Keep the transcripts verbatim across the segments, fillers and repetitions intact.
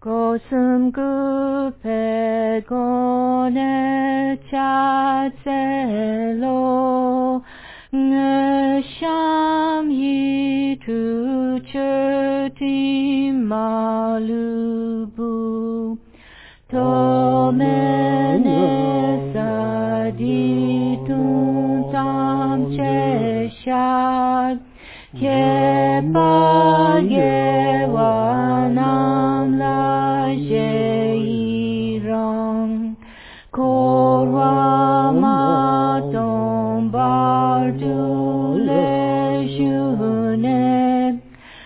고슴 끝에 고네 차셀로 ngasham yi tu chati malubu to mene sadi tun tam che shad ke pa ge wa nam la je irang korwa ma tom bar du le june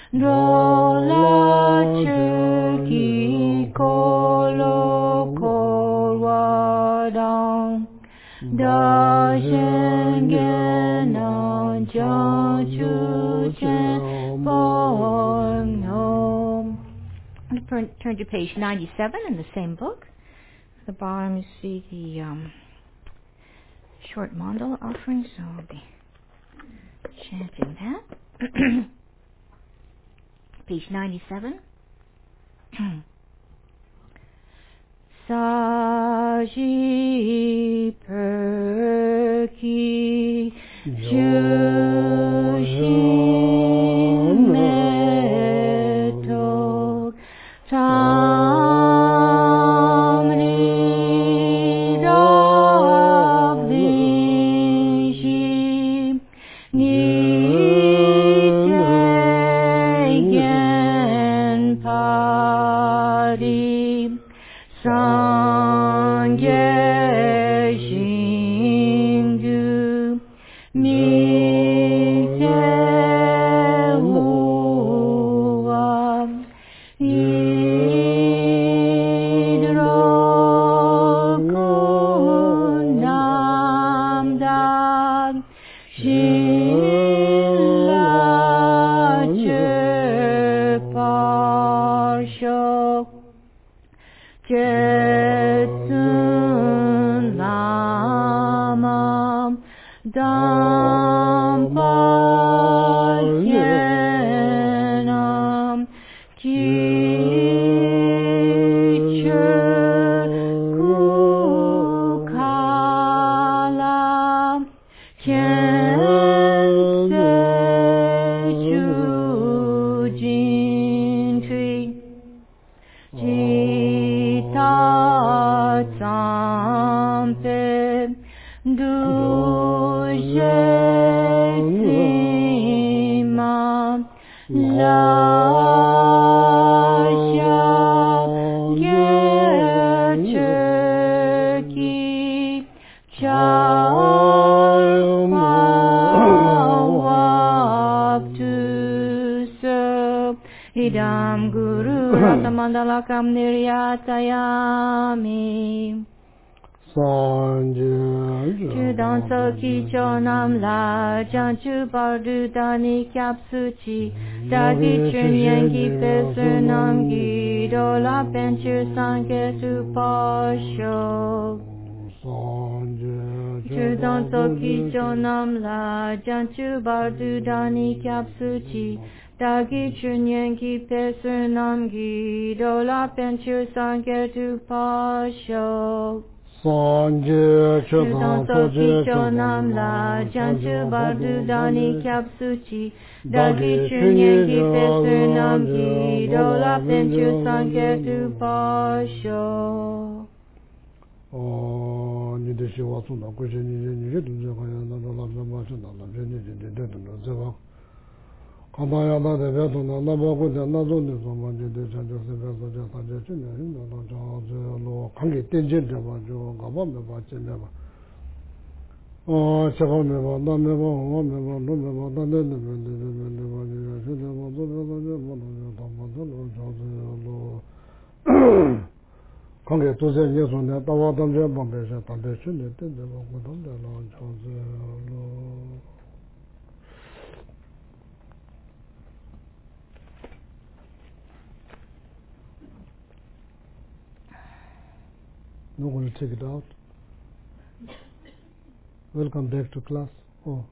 rola cheki kolo korwa dang da shengen na ja chu chen bong home. Turn, turn to page ninety-seven in the same book. At the bottom you see the um, short mandala offering, so I'll be chanting that. Page ninety-seven. Saji perki jushin metok tamri davlishi nitegen pari sangye shingu mike uwa idro kunamdag shila chepashok jetsun lama dampakyenam kiche kukala kense chujintri jita tsampe duje sima lasha gecheki charma waktu se idam guru ratamandalakam niryatayami Chudan soki chonam la janchu bardu dani kyapsuchi dagi chunyangi pesunam gi dola penchu sange tu pasho Chudan soki chonam la janchu bardu dani kyapsuchi dagi chunyangi pesunam gi dola penchu sange tu pasho Sanje Chudan soki chonam la janchu bardu dani kyapsuchi dagi chunyangi pesunam gi dola penchu sange tu pasho. Oh, ni de shi wa su na ku shi ni ni ni de ka ya na la la ma shi na la ni ni de de de de ze ba. Ka ba ya da de be to na na ba ku de na zo ni so ma de de chan de se be so de sa de chi ne ni na na ja ze lo kan ge ten je de ba jo ga ba me ba chen de ba. Oh, che ba me ba na me ba ho me ba no me ba da ne ne me de me de ba ni ya shi de ba zo de ba de ba no ya da ma zo lo ja ze lo 관계 도저히 예선에 따와던 저 범배서 담배 춘데 때도 먹고 돈들로 저저로 No going to take it out. Welcome back to class. Oh.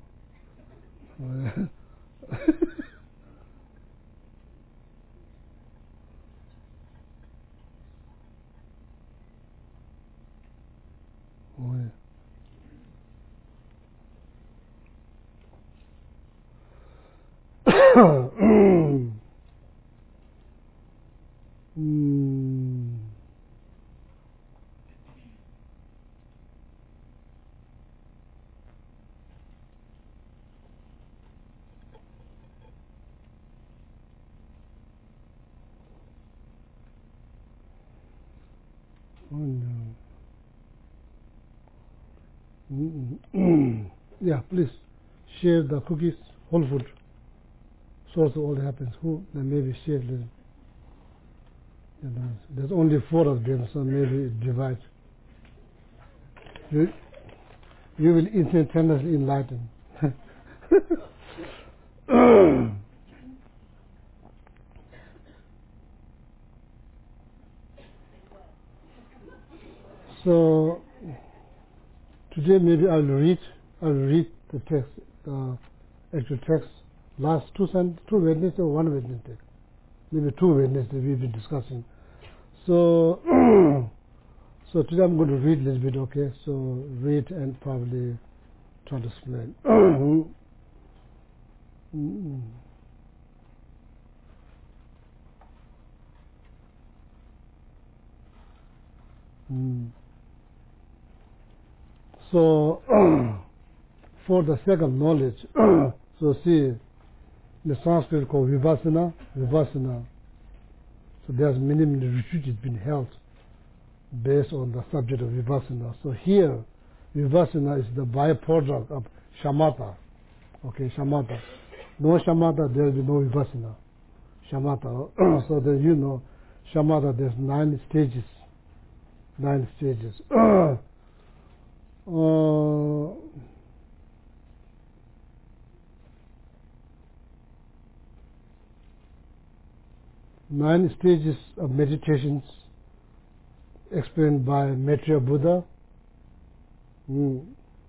mm. Oh, no. Mm-mm. Yeah, please share the cookies, whole food. So also all happens. Who then maybe share little. You know, there's only four of them, so maybe divide. You, you will instantaneously enlighten. So today maybe I'll read. I'll read the text, the actual text. Last two Sun, two Wednesday or one Wednesday, maybe two Wednesday we've been discussing. So, so today I'm going to read a little bit. Okay, so read and probably try to explain. Mm. Mm. So, for the second knowledge, so see, the Sanskrit called Vipassana, Vipassana. So there's many, many retreats been held based on the subject of Vipassana. So here, Vipassana is the byproduct of Shamatha. Okay, Shamatha. No Shamatha, there will be no Vipassana. Shamatha. So that you know, Shamatha, there's nine stages. Nine stages. uh, nine stages of meditations explained by Maitreya Buddha. Mm.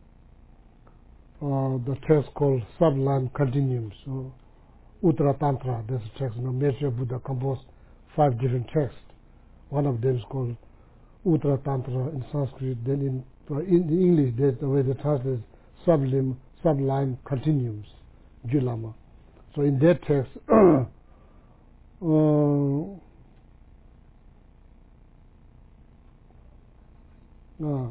Uh, the text called Sublime Continuum. So Uttara Tantra, there's a text. You know, Maitreya Buddha composed five different texts. One of them is called Uttara Tantra in Sanskrit. Then in, uh, in English, there's the way they translate Sublime, Sublime Continuums, Julama. So in that text, uh, uh,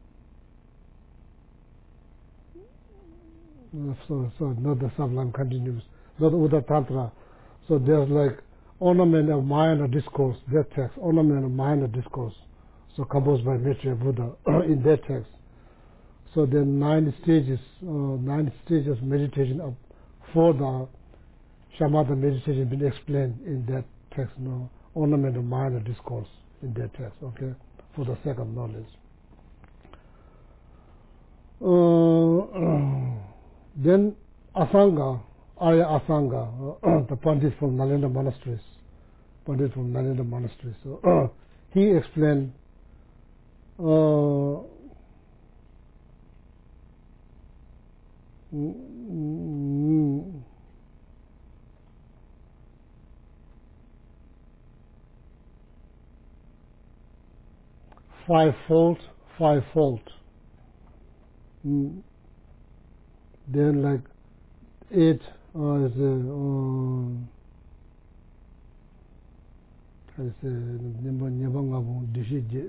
so, so not the Sublime Continuums, not Uttara Tantra. So there's like ornament of mind or discourse, that text, ornament of mind or discourse. So composed by Maitreya Buddha in that text. So there are nine stages, uh, nine stages of meditation of, for the Shamatha meditation been explained in that text, you know, ornament of mind or discourse in that text, okay, for the second knowledge. Uh, then Asanga, Arya Asanga, uh, the Pandit from Nalanda monasteries, Pandit from Nalanda monasteries. So uh, he explained uh, mm, fivefold, fivefold. Mm, then like eight uh, is a, uh, how to say, nyamba nyamba ngabu dishije.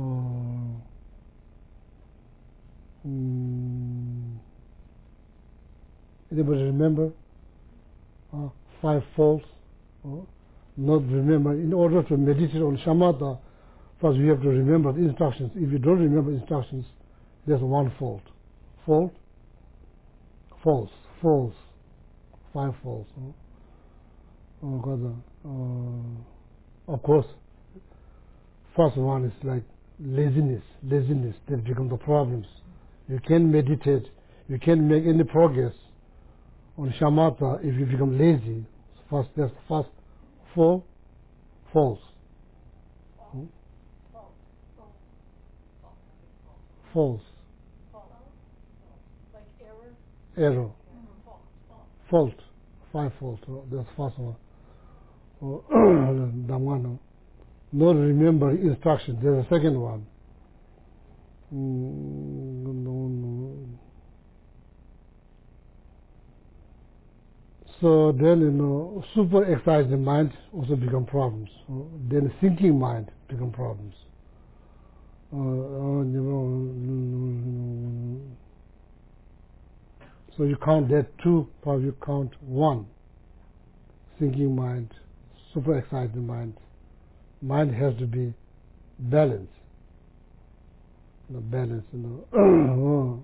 Anybody remember? Uh, five folds. Uh, not remember. In order to meditate on Shamatha, first we have to remember the instructions. If you don't remember instructions, there's one fold. Fold, false, false, five folds. Uh, oh God, uh, of course, first one is like laziness, laziness, that become the problems. You can't meditate, you can't make any progress on Shamatha if you become lazy. First, that's first four, false. Hmm? False. Error. Fault. Five fault. Oh, that's first one. Oh, Damwano. Not remember instruction. There's a second one. Mm, no, no. So then, you know, super excited mind also become problems. So then thinking mind become problems. Uh, uh, you know, so you count that two, or you count one. Thinking mind, super excited mind. Mind has to be balanced. You know, balance, you know.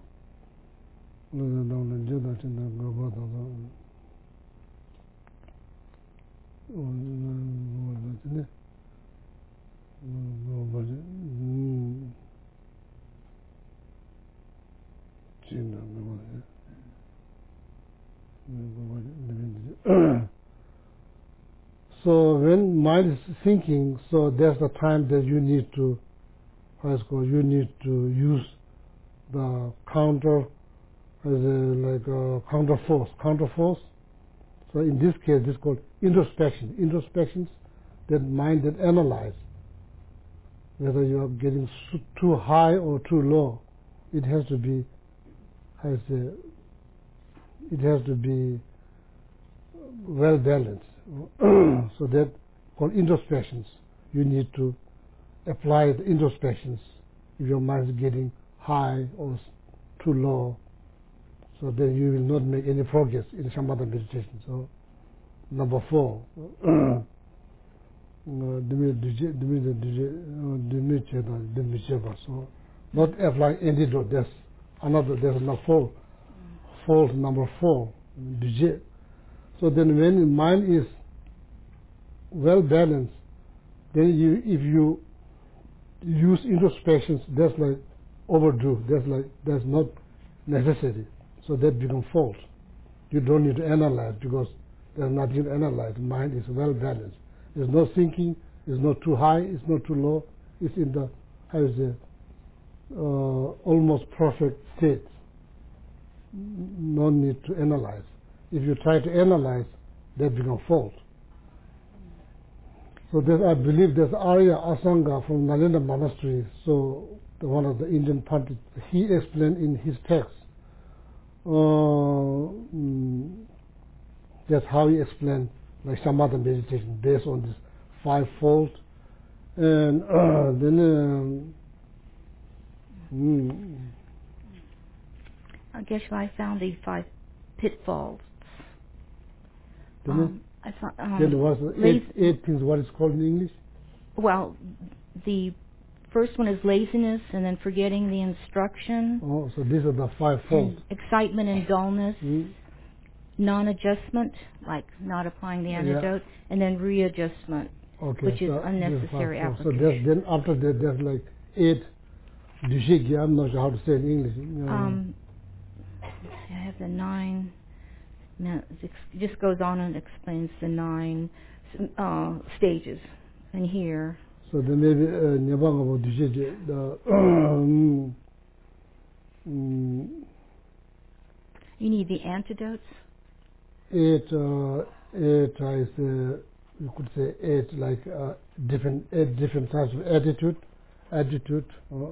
So when mind is thinking, so there's the time that you need to, high school, you need to use the counter as a, like a counter force, counter force. So in this case, this is called introspection. Introspections, that mind that analyze whether you are getting too high or too low. It has to be, has a, it has to be well balanced. So that called introspections. You need to apply the introspections if your mind is getting high or too low. So then you will not make any progress in shamatha meditation. So number four, so not apply antidote. There's another. There's another four. Fault number four. So then when the mind is well balanced, then you, if you use introspections, that's like overdue. That's like that's not necessary. So that becomes false. You don't need to analyze because there's nothing to analyze. Mind is well balanced. There's no thinking. It's not too high. It's not too low. It's in the, how is it, uh, almost perfect state. No need to analyze. If you try to analyze, that becomes false. So there, I believe there's Arya Asanga from Nalanda Monastery. So the, one of the Indian Pandits, he explained in his text. Uh, mm, that's how he explained like shamatha meditation based on this fivefold. And uh, then um, mm, I guess I found these five pitfalls. Um, I found, um, then what's the eight, eight things, what is called in English? Well, the first one is laziness, and then forgetting the instruction. Oh, so these are the five folds. Excitement and dullness. Mm. Non-adjustment, like not applying the antidote, yeah. And then readjustment, okay, which so is unnecessary application. So there's, then after that, there's like eight dishigi. I'm not sure how to say it in English. Um, um, I have the nine. No, it just goes on and explains the nine uh, stages. And here. So then maybe nyabanga dishigi the. You need the antidotes. Eight, uh, eight is, uh, you could say eight, like uh, different, eight different types of attitude, attitude. Uh,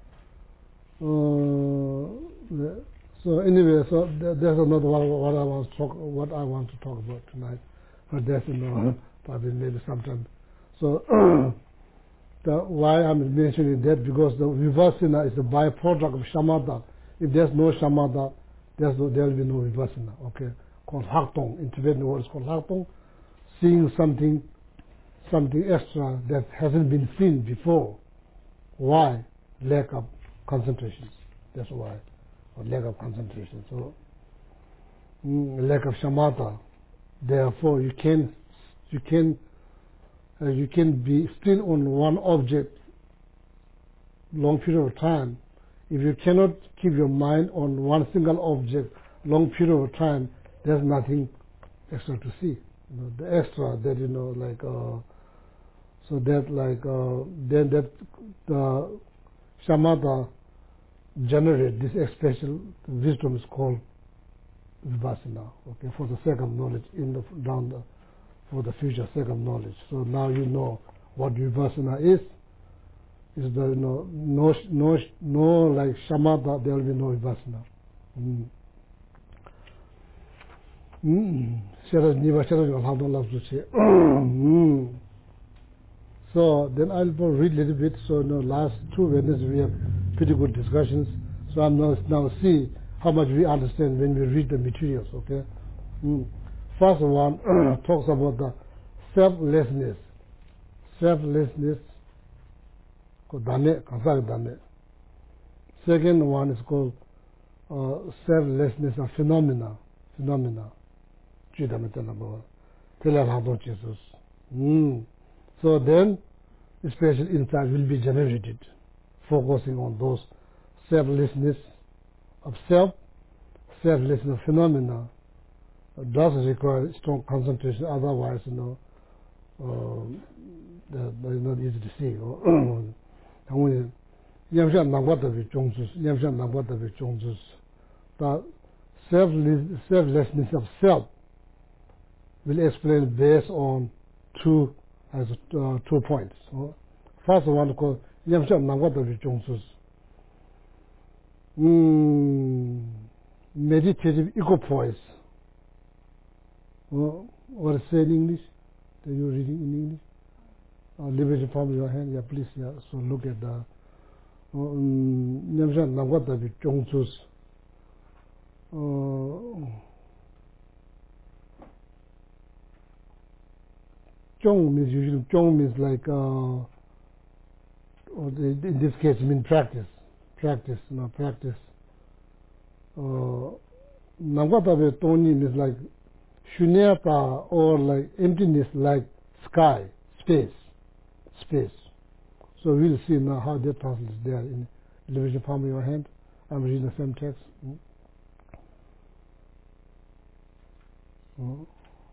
uh, so anyway, so th- there's another one what I want to talk, what I want to talk about tonight, but that's you know probably maybe sometime. So the, why I'm mentioning that because the vipassana is a byproduct of shamatha. If there's no shamatha, there's no, there will be no vipassana. Okay. Called Haktong. In Tibetan word is called Haktong. Seeing something, something extra that hasn't been seen before. Why? Lack of concentration. That's why. Or lack of concentration. So, mm, lack of shamatha. Therefore, you can, you can, uh, you can be still on one object long period of time. If you cannot keep your mind on one single object long period of time, there's nothing extra to see. You know, the extra that you know, like uh, so that like uh, then that the shamatha generate this special wisdom is called vipassana. Okay, for the sake of knowledge in the down the for the future sake of knowledge. So now you know what vipassana is. Is the you know no no no like shamatha, there will be no vipassana. Mm. Mm. Shadow Niva Shadow Alhamdul love to say. Mm. So then I'll read a little bit. So in the last two Wednesdays we have pretty good discussions. So I'm now now see how much we understand when we read the materials. Okay. Mm. First one talks about the selflessness. Selflessness. Called dane, kansag dane. Second one is called uh, selflessness of phenomena. Phenomena. Mm. So then, special insight will be generated, focusing on those selflessness of self, selflessness of phenomena. It does require strong concentration, otherwise, you know, uh, that, that is not easy to see. The selflessness of self will explain based on two as uh, two points. So first one called Yamsha Nangwata Vichongsus. Meditative equipoise. Well, what is said in English? Are you reading in English? Uh, leave it from your hand, yeah, please. Yeah. So look at the Yamsha Nangwata Vichongsus. Zhong means usually Zhong means like uh, or the, in this case mean practice, practice, no practice. Nangwatabe uh, Toni means like shunyata or like emptiness, like sky, space, space. So we'll see now how that translates there in the division palm of your hand. I'm reading the same text. Mm.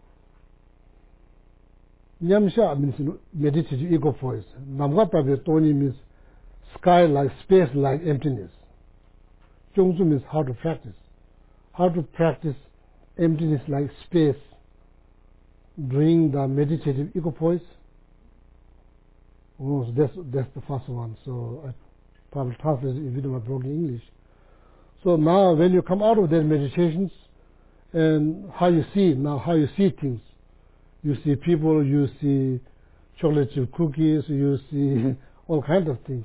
Nyamsha means meditative equipoise. Namgatabe Toni means sky like, space like emptiness. Zhongzu means how to practice. How to practice emptiness like space during the meditative equipoise. Oh, so that's, that's the first one. So I probably translate it in my broken English. So now when you come out of their meditations and how you see, now how you see things. You see people, you see chocolate chip cookies, you see all kinds of things.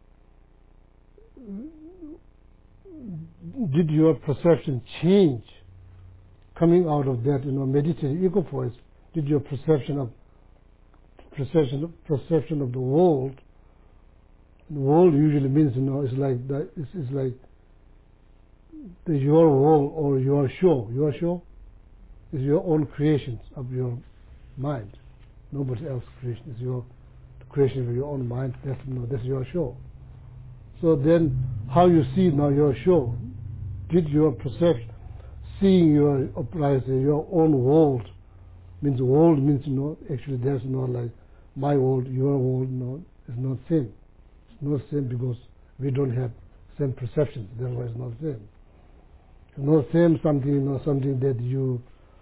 Did your perception change coming out of that, you know, meditative equipoise? Did your perception of perception perception of the world? The world usually means, you know, it's like that. It's, it's like the your world or your show. Your show is your own creations of your mind. Nobody else's creation. It's your creation of your own mind. That's, you know, that's your show. So then, how you see now your show? Did your perception, seeing your uprising, your own world, means world means, you know, actually there's no like my world, your world, no, it's not same. It's not same because we don't have same perceptions. That's why it's not same. It's not same something, you know, something that you,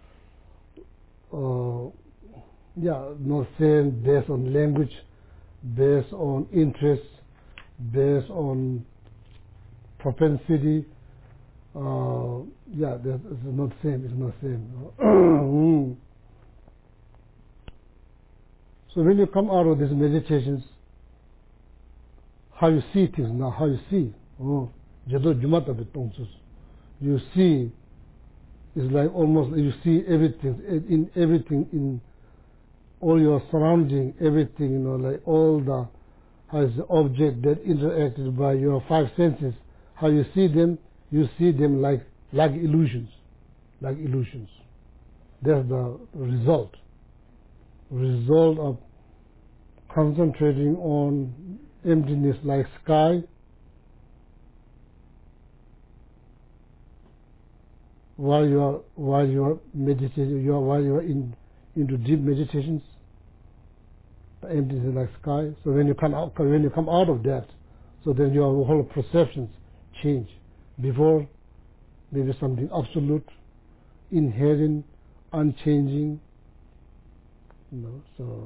uh, yeah, not same based on language, based on interest, based on propensity. Uh, yeah, that is not same. It's not same. So when you come out of these meditations, how you see things now, how you see, oh, you see, it's like almost you see everything in everything in all your surrounding, everything, you know, like all the how is the object that interacted by your five senses, how you see them, you see them like like illusions, like illusions. That's the result. Result of concentrating on emptiness like sky, while you are while you are meditating, you are while you are in into deep meditations. The emptiness like sky. So when you come out, when you come out of that, so then your whole perceptions change. Before, maybe something absolute, inherent, unchanging. You know, so.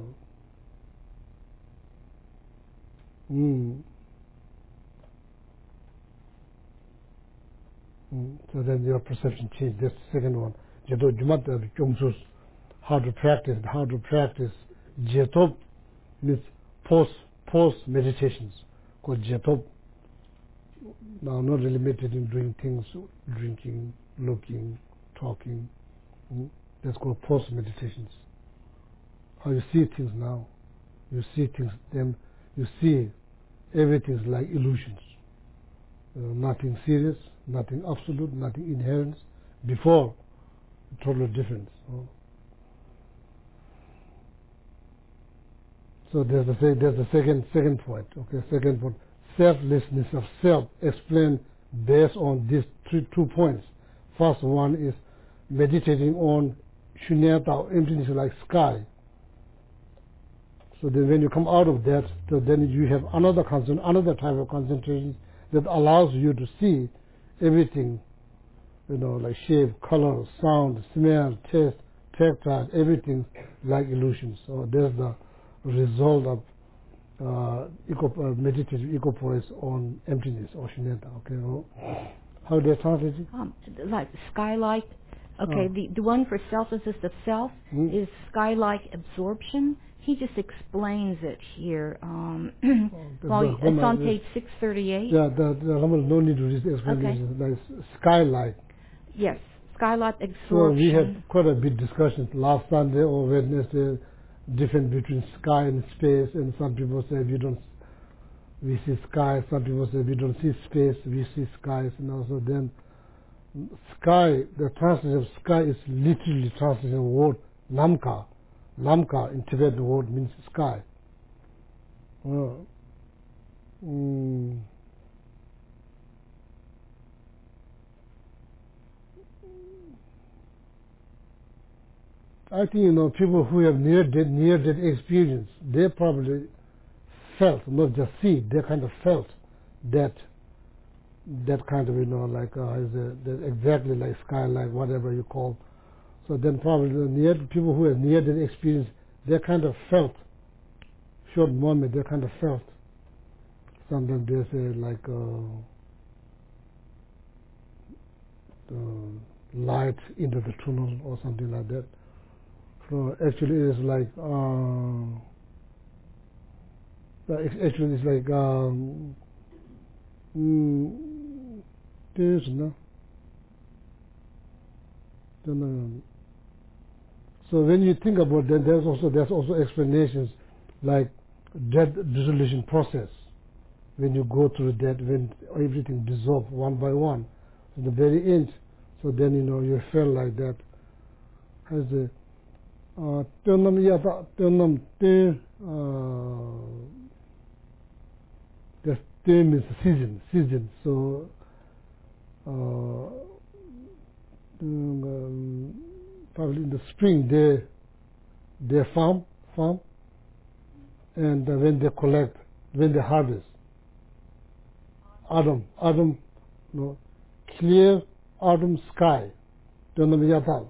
Mm. Mm. So then your perception changes. That's the second one. Jeto Jumat Chungsus, how to practice, how to practice Jetop means post post meditations. Called Jetop. Now not really limited in doing things, drinking, looking, talking. Mm? That's called post meditations. How you see things now. You see things, then you see everything's like illusions. Uh, nothing serious, nothing absolute, nothing inherent. Before, totally different. So, so there's the there's the second second point. Okay, second point. Selflessness of self explained based on these three, two points. First one is meditating on shunyata, or emptiness like sky. So then when you come out of that, so then you have another concern, another type of concentration that allows you to see everything, you know, like shape, color, sound, smell, taste, tactile, everything like illusions. So there's the result of uh, eco, uh, meditative equipoise on emptiness or shunyata. Okay, well, how do they translate it? Um, like skylight. Okay, Oh. the, the one for selflessness of self Hmm? is skylight absorption. He just explains it here. Um, the- well, the- it's Rama- on the- page six thirty-eight. Yeah, the, the Rama no need to read the explanation. Like skylight. Yes, skylight So we had absorption. quite a bit discussions last Sunday or Wednesday, difference between sky and space, and some people say we don't, we see sky. Some people say we don't see space, we see skies, and also then sky. The translation of sky is literally translation of word namka. Namka in Tibetan word means sky. Well, mm, I think, you know, people who have near-death near-death experience, they probably felt, not just see, they kind of felt that that kind of, you know, like uh, is a, that exactly like skylight, whatever you call. So then probably the near people who have near-death experience, they kind of felt, short moment, they kind of felt. Sometimes they say like uh, uh, light into the tunnel or something like that. So actually it's like, uh, but it's actually it's like, um, mm, there's no, don't know. So when you think about that, there's also there's also explanations like death dissolution process. When you go through that, when everything dissolves one by one, to the very end, so then you know you feel like that. Has the tönam yata tönam te the te means season season. So uh, um, probably in the spring they they farm farm. And uh, when they collect, when they harvest, autumn, autumn, no, clear autumn sky, no,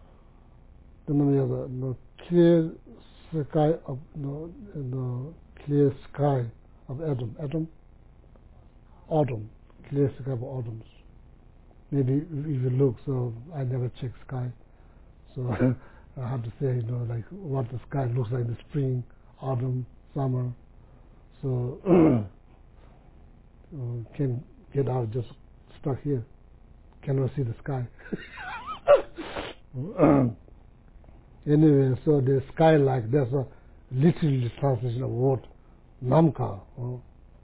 no, clear sky of no, no, clear sky of autumn, autumn, autumn, clear sky of autumns. Maybe if you look, so I never check sky, so I have to say, you know, like what the sky looks like in the spring, autumn, summer. So uh, can get out, just stuck here, cannot see the sky. um, anyway, so the sky like that's a literally translation of word namka. Uh,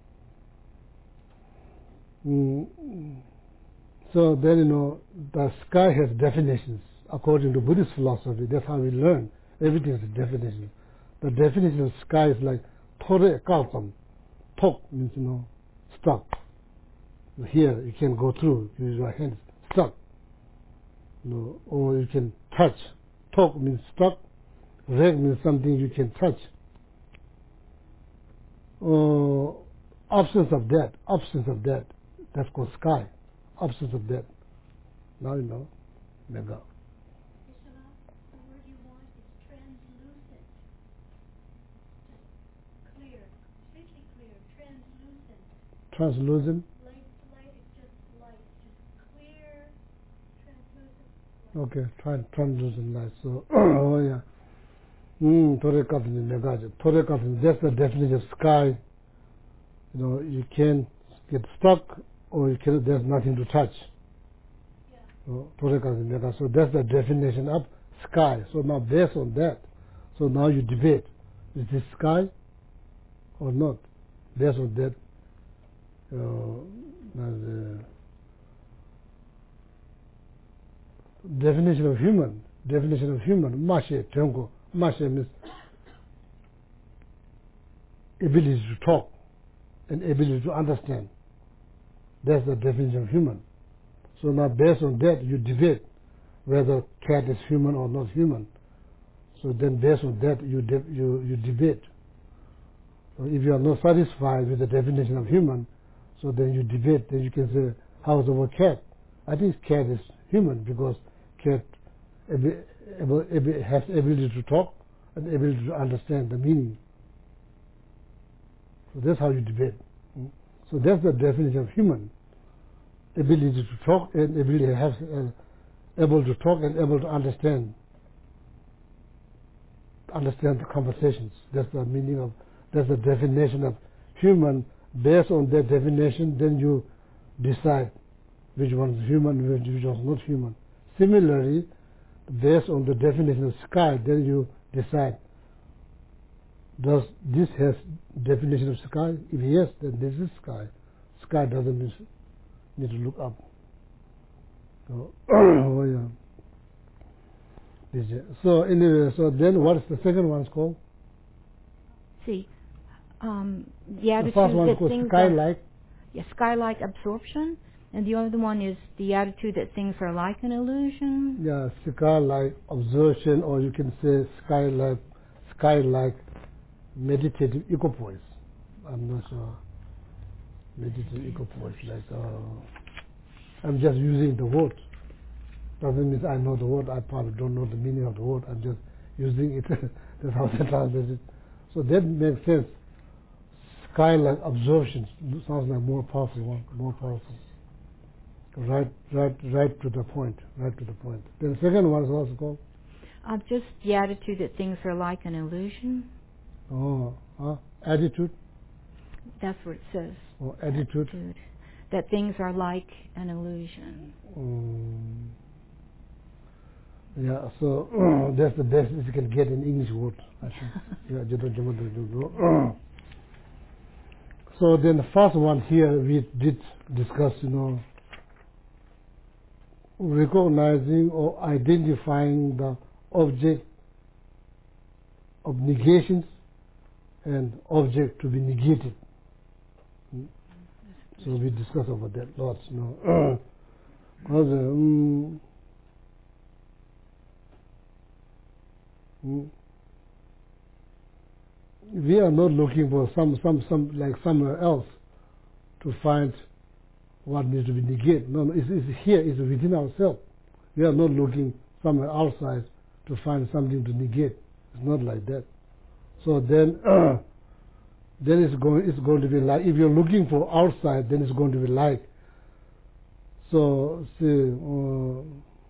mm, so then you know the sky has definitions according to Buddhist philosophy. That's how we learn. Everything is a definition. The definition of sky is like tore kalsam. Tok means you know stuck. Here you can go through, use your hands, stuck. No, or you can touch. Tok means stuck. Reg means something you can touch. Uh, absence of that, absence of that, that's called sky. Absence of that. Now you know. Mega. Vishwanath, the word you want is translucent. Just clear, completely clear, translucent. Translucent. Light, light is just light, just clear, translucent Okay, try try to do some nice. So, oh yeah. Hmm, Tore Kathin Negaja. Tore Kathin, that's the definition of sky. You know, you can get stuck or you can, there's nothing to touch. Yeah. So, Tore Kathin Negaja. So that's the definition of sky. So now based on that, so now you debate, is this sky or not? Based on that, uh, the definition of human, definition of human, Mashe Tenko. Mashe means ability to talk and ability to understand. That's the definition of human. So now based on that, you debate whether cat is human or not human. So then based on that, you, de you, you debate. So if you are not satisfied with the definition of human, so then you debate, then you can say, how's our cat? I think cat is human because cat able, able, able, has ability to talk and ability to understand the meaning. So that's how you debate. So that's the definition of human. Ability to talk and ability to have, uh, able to talk and able to understand, understand the conversations. That's the meaning of, that's the definition of human. Based on that definition, then you decide which one is human, which one is not human. Similarly, based on the definition of sky, then you decide, does this has definition of sky? If yes, then this is sky. Sky doesn't need, need to look up. So, oh yeah. This, so anyway, so then what is the second one called? See, um, the The attitude first one is that called things sky-like. are, yeah, sky-like absorption, and the other one is the attitude that things are like an illusion. Yeah, sky-like absorption, or you can say sky-like, sky-like meditative equipoise. I'm not sure. Meditative equipoise, like uh, I'm just using the word. Doesn't mean I know the word. I probably don't know the meaning of the word. I'm just using it. That's how they translate it. So that makes sense. Sky-like absorption sounds like more powerful one, more powerful. Right, right, right to the point. Right to the point. Then the second one is also called. Uh, just the attitude that things are like an illusion. Oh, uh, attitude. That's what it says. Or attitude. Attitude. That things are like an illusion. Um, yeah, so that's the best you can get in English word, I think. Yeah, jado jamo jado. So then the first one here we did discuss, you know, recognizing or identifying the object of negations and object to be negated. So we discussed about that lots, you know. Because, um, we are not looking for some, some, some, like somewhere else to find what needs to be negated. No, no, it's, it's here, it's within ourselves. We are not looking somewhere outside to find something to negate. It's not like that. So then, uh, then it's going, it's going to be like, if you're looking for outside, then it's going to be like, so, say, uh,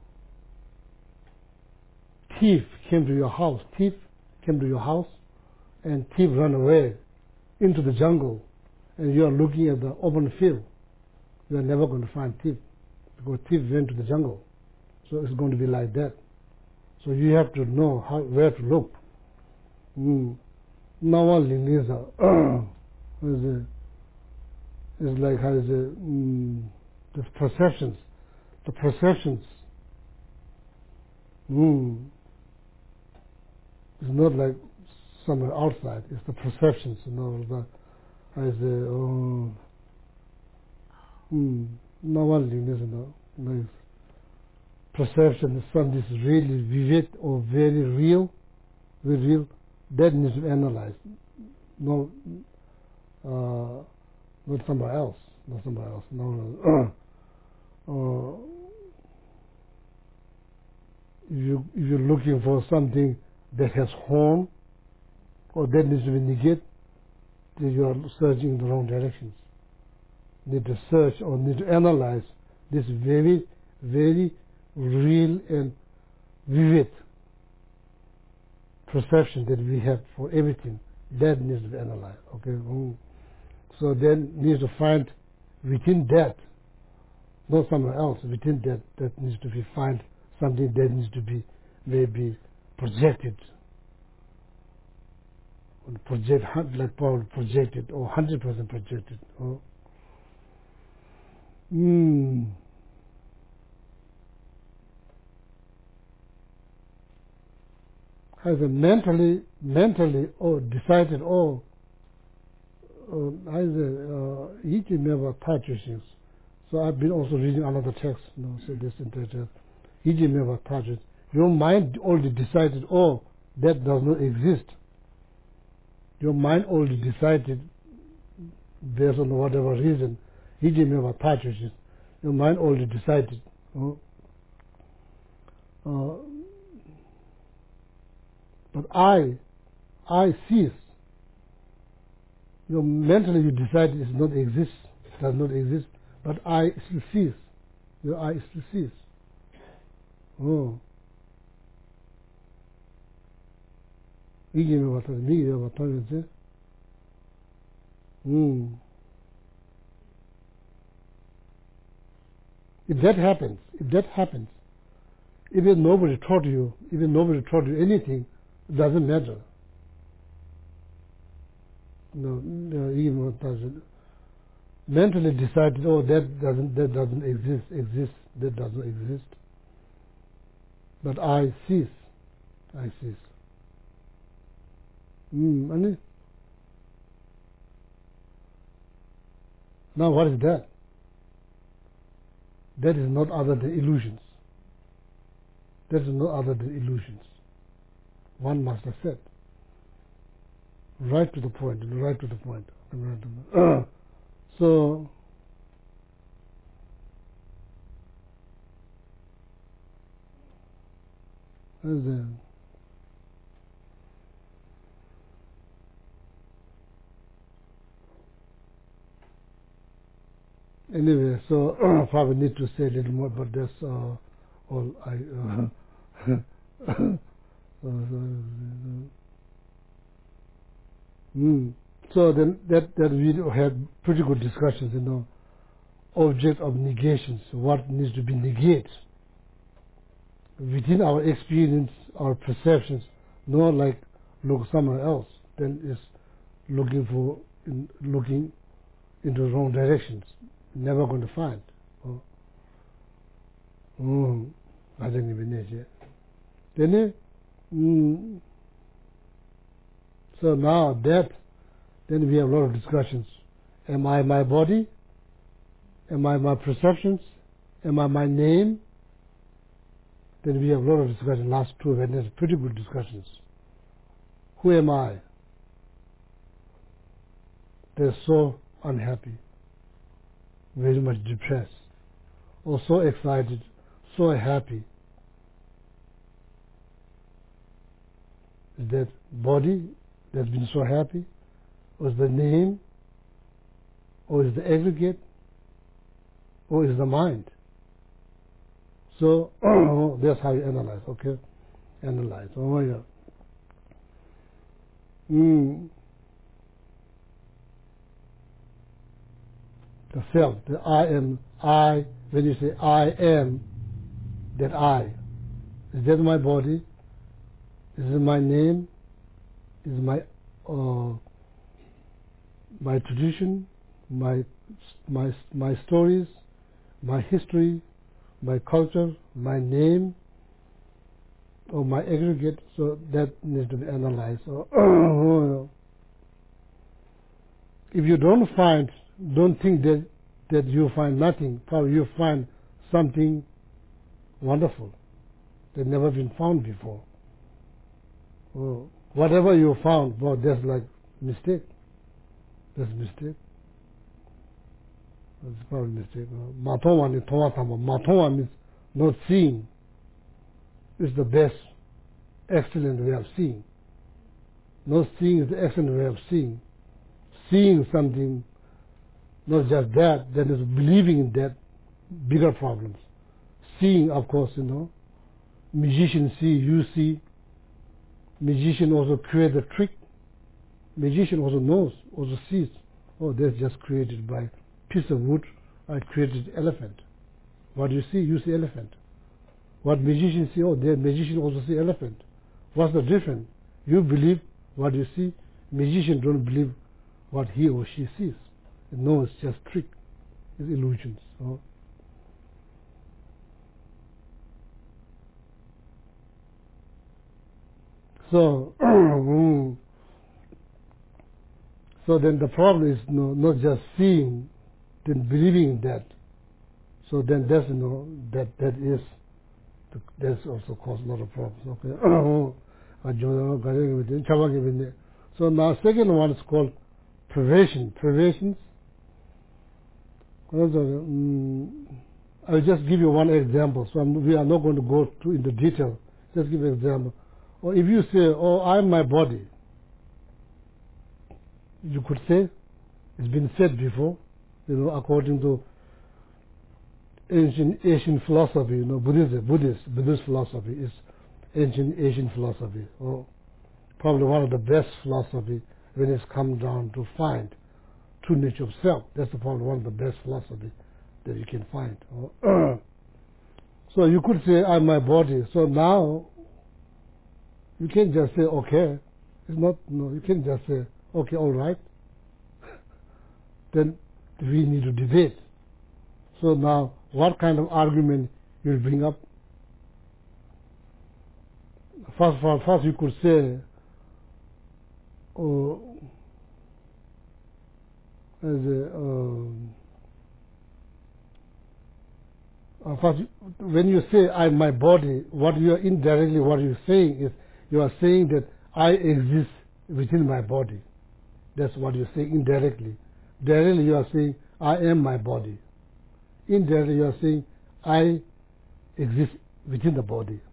thief came to your house, thief came to your house, and thief ran away into the jungle, and you are looking at the open field. You are never going to find thief, because thief went to the jungle. So it's going to be like that. So you have to know how, where to look. Mm. Nawa Lingisa is is like how is it, mm, the perceptions, the perceptions. Mm, it's not like somewhere outside. It's the perceptions, you know. The how is it? Oh, mm, Nawa Lingisa, no, nice. Perception is something that's really vivid or very real, very real. That needs to be analyzed. No, uh, not somewhere else. Not somewhere else. No. uh, if you if you're looking for something that has harm or that needs to be negated, then you are searching in the wrong directions. Need to search or need to analyze this very, very real and vivid perception that we have for everything, that needs to be analyzed. Okay, mm. So then needs to find within that, not somewhere else, within that, that needs to be find something that needs to be maybe projected, project like Paul projected, or hundred percent projected. Or, mm. Has a mentally, mentally, or decided, or either each never touches things. So I've been also reading another text, you know, so this interpreter, each never touches. Your mind already decided, oh, that does not exist. Your mind already decided, based on whatever reason, each never touches it. Your mind already decided. Oh, uh, But I, I cease. You know, mentally you decide it does not exist, does not exist, but I still cease. Your I still cease. Oh. 이게 왜 왔다? 이게 왜 왔다? 그랬지? Hmm. If that happens, if that happens, even nobody taught you, even nobody taught you anything, it doesn't matter. No, no, even doesn't. Mentally decided, oh, that doesn't, that doesn't exist, exist, that doesn't exist. But I cease, I cease. Mm, and now what is that? That is not other than illusions. That is not other than illusions. One master said. Right to the point, right to the point. Right to the, uh, so, as a, anyway, so probably need to say a little more, but that's uh, all I. Uh, mm. So then that that we had pretty good discussions, you know, object of negations, what needs to be negated within our experience, our perceptions, not like look somewhere else. Then is looking for in, looking into the wrong directions. Never going to find. Oh. Mm. I didn't even know yet. Then, mm. So now that, then we have a lot of discussions. Am I my body? Am I my perceptions? Am I my name? Then we have a lot of discussions. Last two, and there's pretty good discussions. Who am I? They're so unhappy, very much depressed, or so excited, so happy. Is that body that's been so happy? Or is the name? Or is the aggregate? Or is the mind? So that's how you analyze, okay? Analyze. Oh yeah. Mm. The self, the I am, I, when you say I am, that I, is that my body? Is it my name? Is it my uh, my tradition, my my my stories, my history, my culture, my name, or my aggregate? So that needs to be analyzed. So if you don't find, don't think that that you find nothing. Probably you find something wonderful that never been found before. Oh, whatever you found, well, that's like mistake. That's mistake. That's probably mistake. Matoma ni tomatama. Matoma means not seeing. It's the best, excellent way of seeing. Not seeing is the excellent way of seeing. Seeing something, not just that, then is believing in that, bigger problems. seeing, of course, you know, magician see, you see. Magician also create the trick. Magician also knows, also sees. Oh, that's just created by piece of wood. I created elephant. What do you see? You see elephant. What magician see? Oh, the magician also see elephant. What's the difference? You believe what you see. Magician don't believe what he or she sees. No, it's just trick. It's illusions. Oh. So, so then the problem is no, not just seeing, then believing that. So then that's you know that that is that's also cause a lot of problems. Okay. So now second one is called perversion. Perversions. I'll just give you one example. So I'm, we are not going to go too into detail. Just give an example. Or if you say, "Oh, I'm my body," you could say, it's been said before, you know, according to ancient Asian philosophy, you know, Buddhism, Buddhist, Buddhist philosophy is ancient Asian philosophy, or probably one of the best philosophy when it's come down to find true nature of self. That's probably one of the best philosophy that you can find. So you could say, "I'm my body." So now you can't just say, "Okay." It's not. No, you can't just say, "Okay, all right." Then we need to debate. So now, what kind of argument you'll bring up? First of all, first you could say, oh, as a, um, uh, first, when you say "I'm my body," what you are indirectly what you're saying is you are saying that I exist within my body. That's what you're saying indirectly. Directly you are saying I am my body. Indirectly you are saying I exist within the body.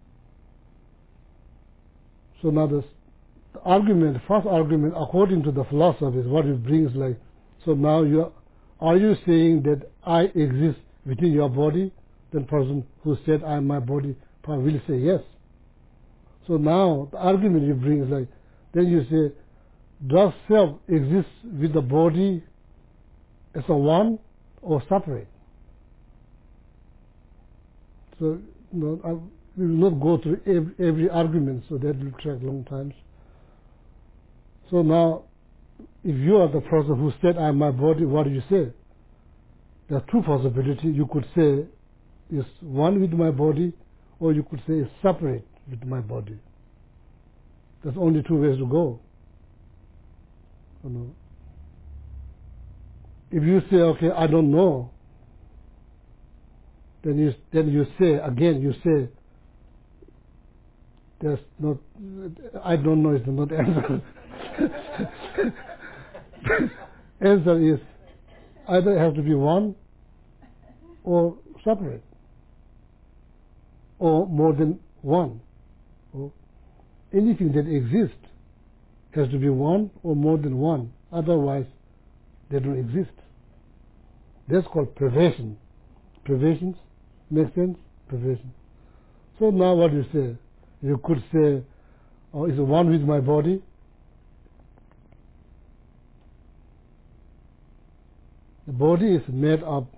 So now this, the argument, first argument, according to the philosophers, what it brings like, so now you are, are you saying that I exist within your body? The person who said I am my body probably will say yes. So now the argument you bring is like, then you say, does self exist with the body as a one or separate? So you know, I we will not go through every, every argument, so that will take long times. So now, if you are the person who said, "I am my body," what do you say? There are two possibilities. You could say, "It's one with my body," or you could say, "It's separate with my body." There's only two ways to go. You know. If you say, "Okay, I don't know," then you then you say again, you say, "There's not. I don't know." Is not answer. Answer is either it has to be one or separate, or more than one. Or anything that exists has to be one or more than one. Otherwise, they don't exist. That's called perversion. Perversions make sense? Perversion. So now what do you say? You could say, "Oh, is one with my body?" The body is made up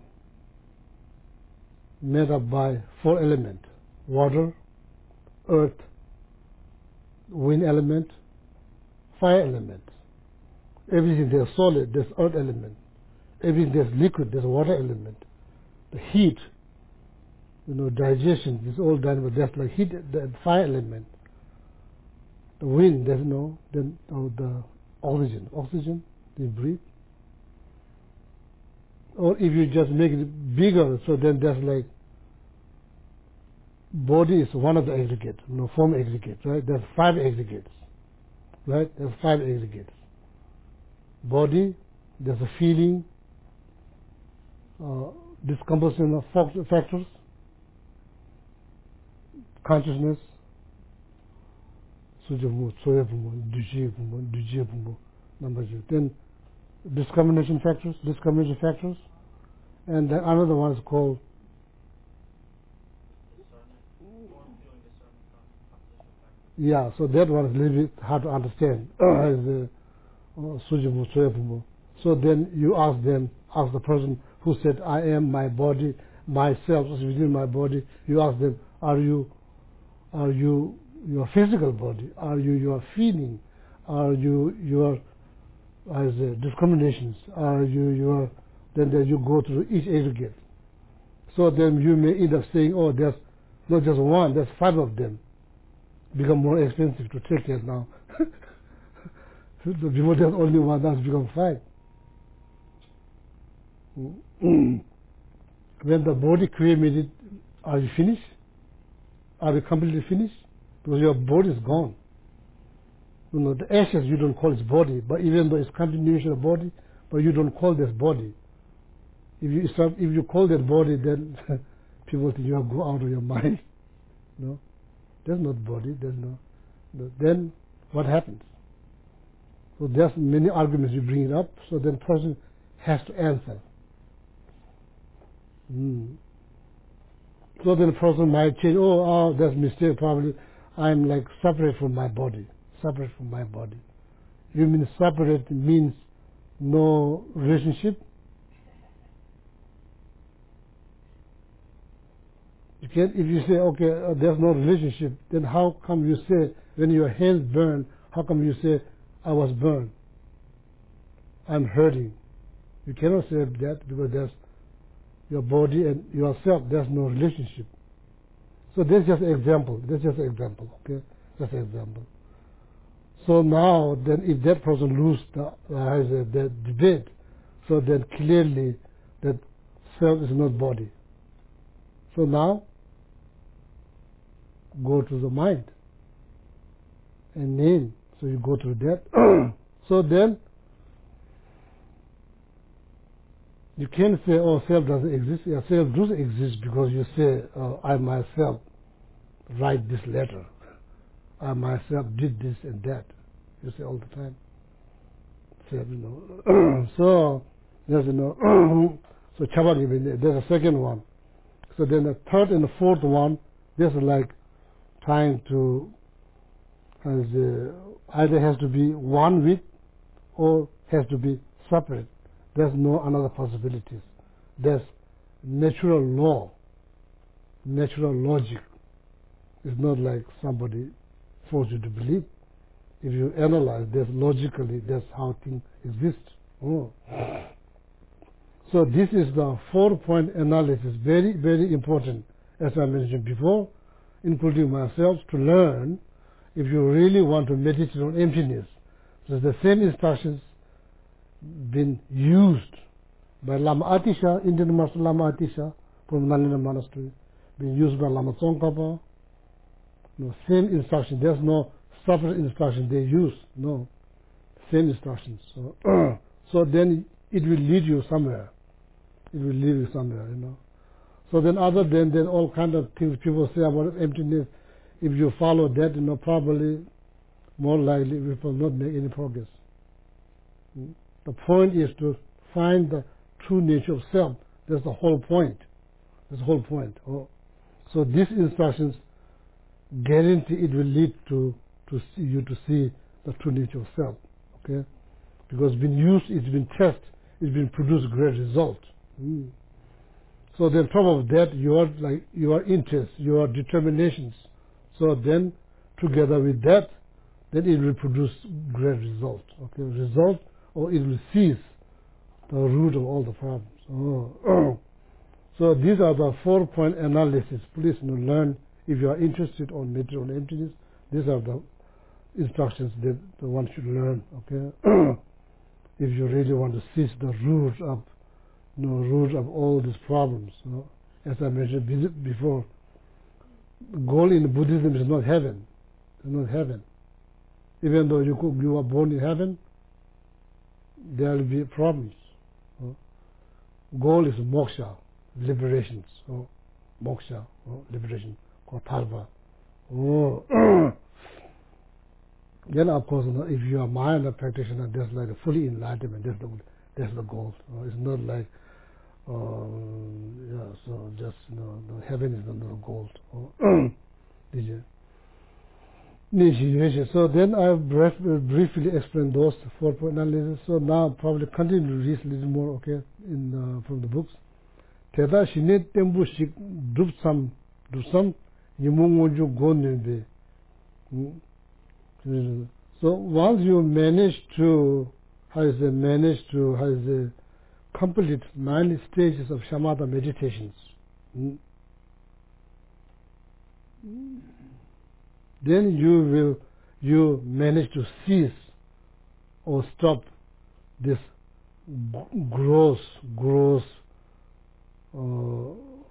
made up by four elements: water, earth, wind element, fire element. Everything there's solid, there's earth element. Everything there's liquid, there's water element. The heat, you know, digestion, is all done with that's like heat, the fire element. The wind, there's no, then oh, the oxygen, oxygen, they breathe. Or if you just make it bigger, so then there's like, body is one of the aggregates, you know, form aggregates, right? There's five aggregates, right? There's five aggregates. Body, there's a feeling, uh, decomposition of factors, consciousness, then discrimination factors, discrimination factors, and then another one is called Yeah, so that one is a little bit hard to understand. As the, uh, Sujibu Tsuepumu. So then you ask them, ask the person who said, I am my body, myself is within my body. You ask them, are you, are you your physical body? Are you your feeling? Are you your as uh, discriminations? Are you your? Then, then you go through each aggregate. So then you may end up saying, oh, there's not just one, there's five of them. Become more expensive to take care now. Before there's only one, that's become five. When the body cremated, are you finished? Are you completely finished? Because your body is gone. You know, the ashes you don't call it body, but even though it's continuation of body, but you don't call this body. If you start, if you call that body, then people think you have go out of your mind. No, there's not body. There's no. no. Then what happens? So there's many arguments you bring it up. So then person has to answer. Mm. So then the person might change. Oh, oh, that's mistake. Probably I'm like separate from my body. Separate from my body. You mean separate means no relationship? You can, if you say, okay, uh, there's no relationship, then how come you say, when your hands burn, how come you say, I was burned? I'm hurting. You cannot say that because there's your body and yourself, there's no relationship. So that's just an example. That's just an example, okay? Just an example. So now, then if that person loses the, uh, has a, the debate, so then clearly that self is not body. So now, go to the mind and name. So you go through that. So then, you can't say, oh, self doesn't exist. Yeah, self does exist because you say, uh, I myself write this letter. I myself did this and that. You say all the time. Self, you know. So, there's, you know, so Chabad, there's a second one. So then the third and the fourth one, there's like trying to, as, uh, either has to be one with or has to be separate. There's no another possibilities. There's natural law, natural logic. It's not like somebody forced you to believe. If you analyze, there's logically, that's how things exist. Oh. So this is the four-point analysis, very, very important, as I mentioned before, including myself, to learn if you really want to meditate on emptiness. So the same instructions been used by Lama Atisha, Indian Master Lama Atisha from Nalina Monastery, been used by Lama Tsongkhapa. No, same instruction. There's no separate instruction they use. No, same instructions. So, so then it will lead you somewhere. It will lead you somewhere, you know. So then other than then all kind of things people say about emptiness, if you follow that, you know, probably more likely we will not make any progress. Hmm? The point is to find the true nature of self. That's the whole point. That's the whole point. Oh. So these instructions guarantee it will lead to, to see you to see the true nature of self. Okay? Because it's been used, it's been tested, it's been produced great result. Mm. So then on top of that, your like your interests, your determinations. So then together with that, then it will produce great result. Okay, result, or it will seize the root of all the problems. Oh. So these are the four-point analysis. Please you know, learn if you are interested on material emptiness. These are the instructions that the one should learn. Okay, if you really want to seize the root of, you know, root of all these problems. You know? As I mentioned before, the goal in Buddhism is not heaven. It's not heaven. Even though you could, you are born in heaven, there will be problems. You know? Goal is moksha, liberation. So, moksha, or liberation, called dharma. Oh. Then, of course, you know, if you are mind practitioner, that's like a fully enlightenment. That's the that's the goal. You know? It's not like, uh, yeah. So just you know, the heaven is not the goal. Oh. Did you? So then I brief, briefly explained those four-point analysis. So now probably continue to read a little more, okay, in uh, from the books. Teda shine tembu shik dup sam dup sam yimungu go nebe. So once you manage to how is it manage to how is it complete nine stages of shamatha meditations, then you will you manage to cease or stop this g- gross gross uh,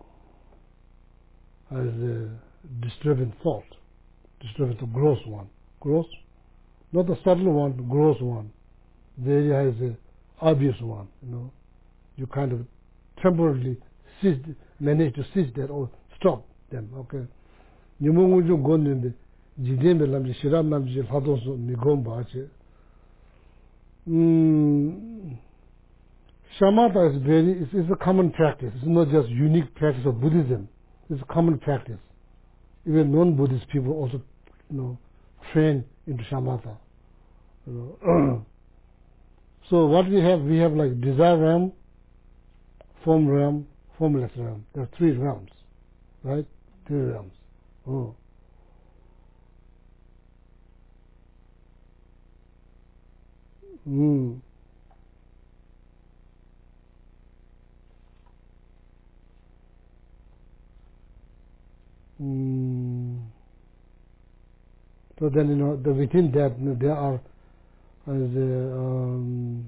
as a disturbing thought, disturbing the gross one, gross, not the subtle one, gross one. There is a obvious one, you know. You kind of temporarily cease, manage to cease that or stop them, okay. Nimungu goninde jidembe lamji shiram lamji hadoso migomba ache. Shamatha is very, it's, it's a common practice. It's not just unique practice of Buddhism. It's a common practice. Even non-Buddhist people also, you know, train into shamatha. You know. So what we have, we have like desire realm, form realm, formless realm. There are three realms, right? Three realms. Oh. Mm. Mm. So then, you know, the, within that, you know, there are uh, the, um,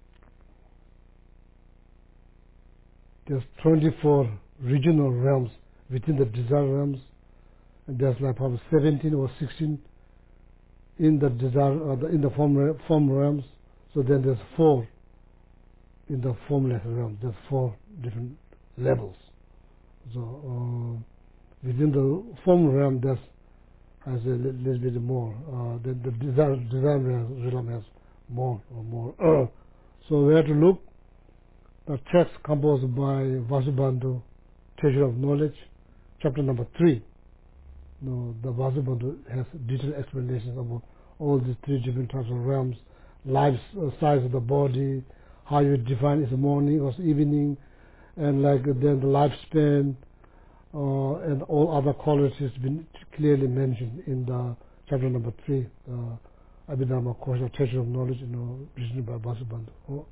there's twenty-four regional realms within the desire realms, and there's like probably seventeen or sixteen in the desire, uh, the, in the form, form realms. So then there's four in the formless realm. There's four different levels. So uh, within the form realm, there's has a li- little bit more. Uh, the, the desire, desire realm has more or more. Uh, so we have to look. The text composed by Vasubandhu, Treasure of Knowledge, chapter number three. No, the Vasubandhu has detailed explanations about all these three different types of realms, life uh, size of the body, how you define it's morning or evening, and like uh, then the lifespan, uh, and all other qualities been clearly mentioned in the chapter number three, uh, Abhidharma Kosha, Treasure of Knowledge, you know, written by Vasubandhu. Oh.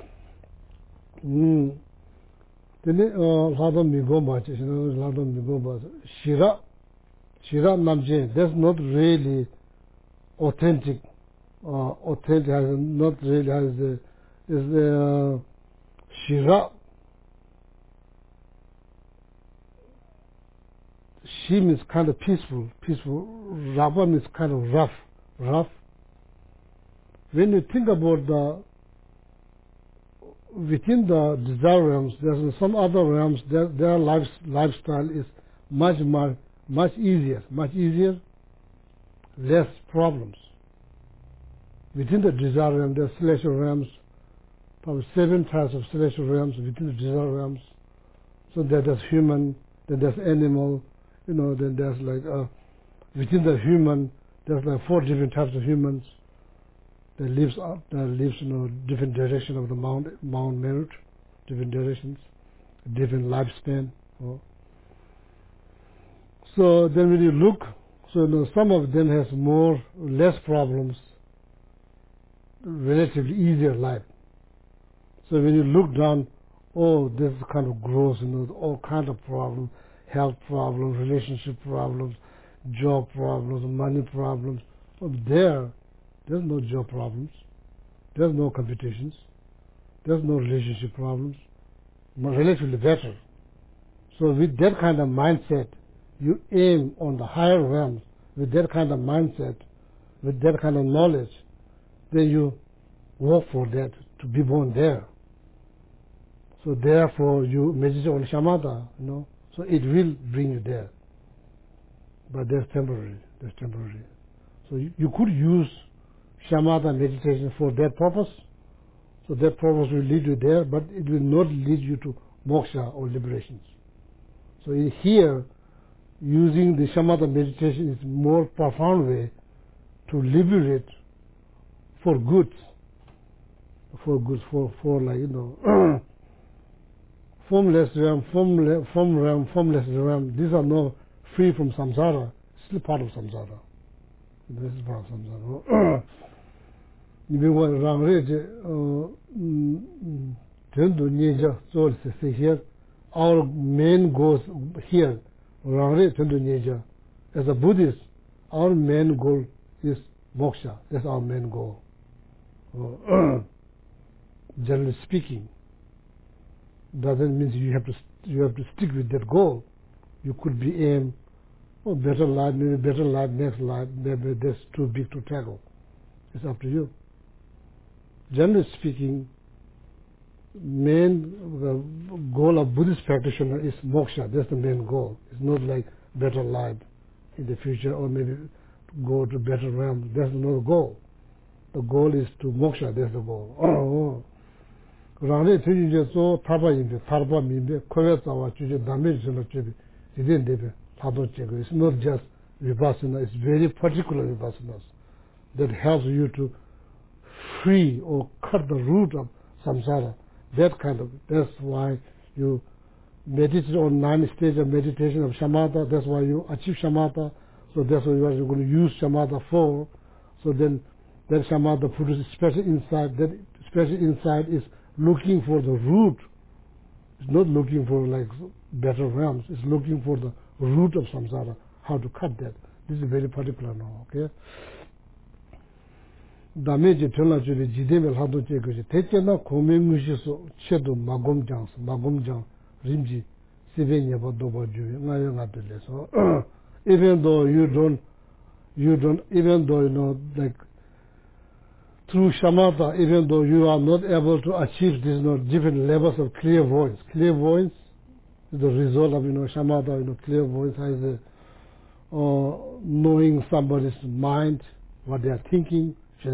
Mm. Then Ladam Migomba, you know, Ladam Migomba, Shira, Shira Namje, that's not really authentic, uh, authentic, has not really has the, is the uh, Shira, she means kind of peaceful, peaceful, Rava means kind of rough, rough. When you think about the within the desire realms, there's some other realms, their, their life, lifestyle is much more, much easier, much easier, less problems. Within the desire realm, there's celestial realms, probably seven types of celestial realms within the desire realms. So there, there's human, then there's animal, you know, then there's like, uh, within the human, there's like four different types of humans. That lives up, that lives in a different direction of the Mount Mount Merit, different directions, different lifespan. Oh. So then when you look, so you know, some of them has more, less problems, relatively easier life. So when you look down, oh, this is kind of gross, you know, all kind of problems, health problems, relationship problems, job problems, money problems. Oh, there. There's no job problems. There's no competitions. There's no relationship problems. Relatively better. So with that kind of mindset, you aim on the higher realms. With that kind of mindset, with that kind of knowledge, then you work for that to be born there. So therefore, you meditate on shamatha, you know. So it will bring you there. But that's temporary. That's temporary. So you, you could use shamatha meditation for that purpose. So that purpose will lead you there, but it will not lead you to moksha or liberations. So in here, using the shamatha meditation is more profound way to liberate for goods, for goods, for, for like, you know, formless realm, formless, form realm, formless realm, these are not free from samsara, still part of samsara. This is part of samsara. You want rang reje, so say here, our main goal here, rang as a Buddhist, our main goal is moksha. That's our main goal. Generally speaking, doesn't mean you have to you have to stick with that goal. You could be aim, oh, better life, maybe better life, next life, maybe that's too big to tackle. It's up to you. Generally speaking, main the goal of Buddhist practitioner is moksha. That's the main goal. It's not like better life in the future or maybe go to better realm. That's not the goal. The goal is to moksha. That's the goal. Oh, rāne tēngi je sō tāpa yīmbe, thārpa mīmbe, kōyā tāwa chūje dāme chūna chūbe, dīdēn dēbe, tātō chēgo. It's not just vipassana, it's very particular vipassanas that helps you to free or cut the root of samsara. That kind of, that's why you meditate on nine stages of meditation of shamatha, that's why you achieve shamatha, so that's what you're going to use shamatha for. So then that shamatha produces special insight, that special insight is looking for the root. It's not looking for like better realms. It's looking for the root of samsara, how to cut that. This is very particular now, okay? Dameji tela juri jidemel hado chegoji. Techena kome mushiso chedo magom jans, magom jang, rimji, sivenya badoba juwe, ngayo ngatele. So, even though you don't, you don't, even though you know, like, through shamatha, even though you are not able to achieve these, you know, different levels of clairvoyance. Clairvoyance is the result of, you know, shamatha, you know, clairvoyance has a, uh, knowing somebody's mind, what they are thinking,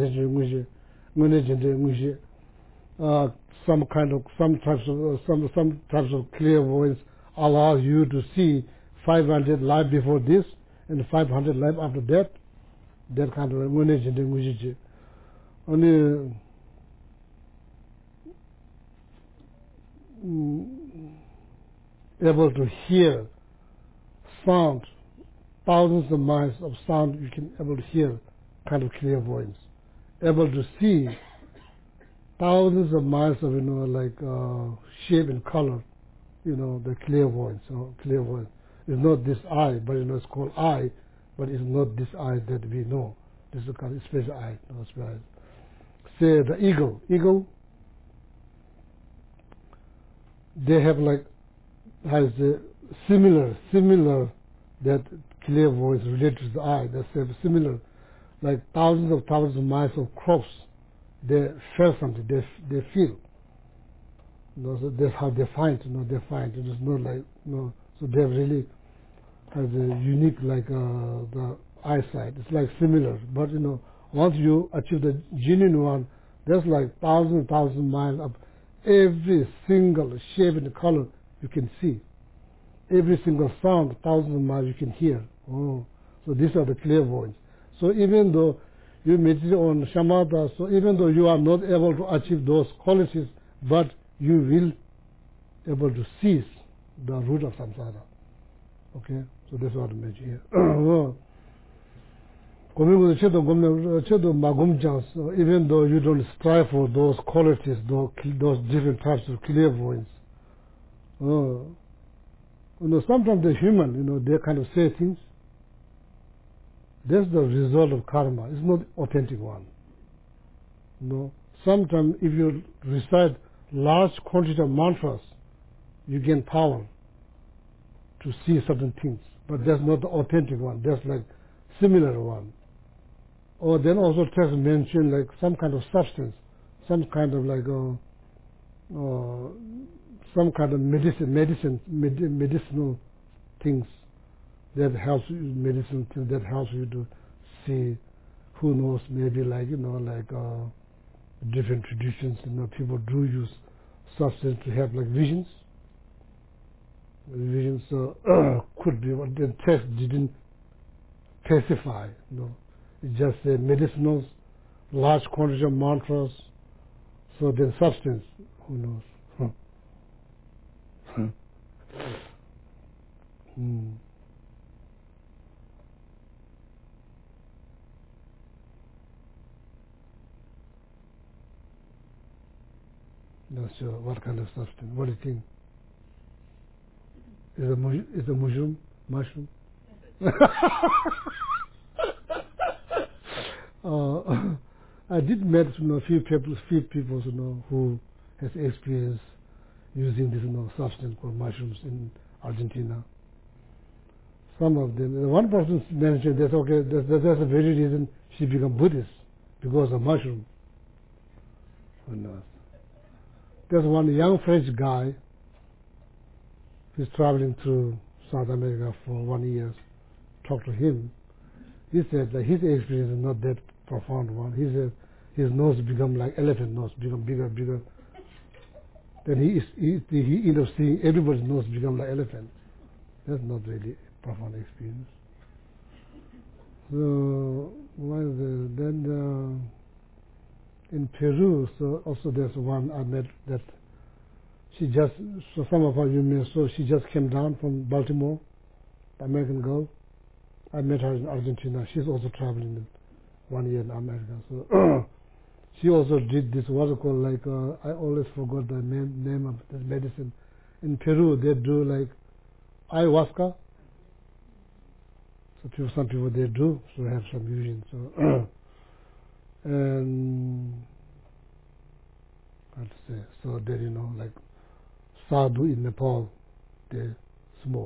uh, some kind of, some types of, uh, some, some types of clairvoyance allows you to see five hundred life before this and five hundred life after that. That kind of, only mm, able to hear sound, thousands of miles of sound you can able to hear, kind of clairvoyance. Able to see thousands of miles of, you know, like uh, shape and color, you know, the clairvoyance. So clairvoyance is not this eye, but you know it's called eye, but it's not this eye that we know. This is a kind of special eye, no special eye. Say the eagle, eagle, they have like, has a similar, similar, that clairvoyance related to the eye, that's similar, like thousands of thousands of miles of crops, they feel something, they, they feel. You know, so that's how they find, you know, they find, it is not like, you know, so they really has a unique, like, uh, the eyesight, it's like similar, but you know, once you achieve the genuine one, there's like thousand and thousand miles of every single shape and color you can see. Every single sound, thousands of miles you can hear. Oh, so these are the clairvoyance. So even though you meditate on shamatha, so even though you are not able to achieve those qualities, but you will able to seize the root of samsara. Okay, so that's what I mention here. Even though you don't strive for those qualities, those, those different types of clairvoyance, uh, you know, sometimes the human, you know, they kind of say things. That's the result of karma. It's not authentic one. You know, sometimes if you recite large quantity of mantras, you gain power to see certain things. But that's not the authentic one. That's like similar one. Or then also text mention like some kind of substance, some kind of like uh, uh, some kind of medicine, medicine, med- medicinal things that helps you, medicine things that helps you to see. Who knows? Maybe like, you know, like uh, different traditions. You know, people do use substance to have like visions. Visions uh, could be what the text didn't specify. You know. It's just uh, medicinals, large quantity of mantras. So then substance, who knows? Huh. Huh. Mm. Not sure what kind of substance. What do you think? Is a mu- is a mushroom? Mushroom? uh, I did meet you know, a few people, few people you know, who has experience using this you know, substance called mushrooms in Argentina. Some of them. One person mentioned that okay, that's, that's the very reason she became Buddhist, because of mushroom. Who knows? There's one young French guy who's traveling through South America for one year. Talked to him. He said that his experience is not that profound one. He said his nose become like elephant nose, become bigger, bigger. Then he is, he, he ended up seeing everybody's nose become like elephant. That's not really a profound experience. So what is it? Then uh, in Peru, so also there's one I met that she just, so some of her you may so she just came down from Baltimore, the American girl. I met her in Argentina. She's also traveling one year in America. So she also did this, what's it called, like, uh, I always forgot the name, name of this medicine. In Peru, they do like ayahuasca. So people, some people they do, so have some vision. So, and, how to say, so then, you know, like sadhu in Nepal, they smoke.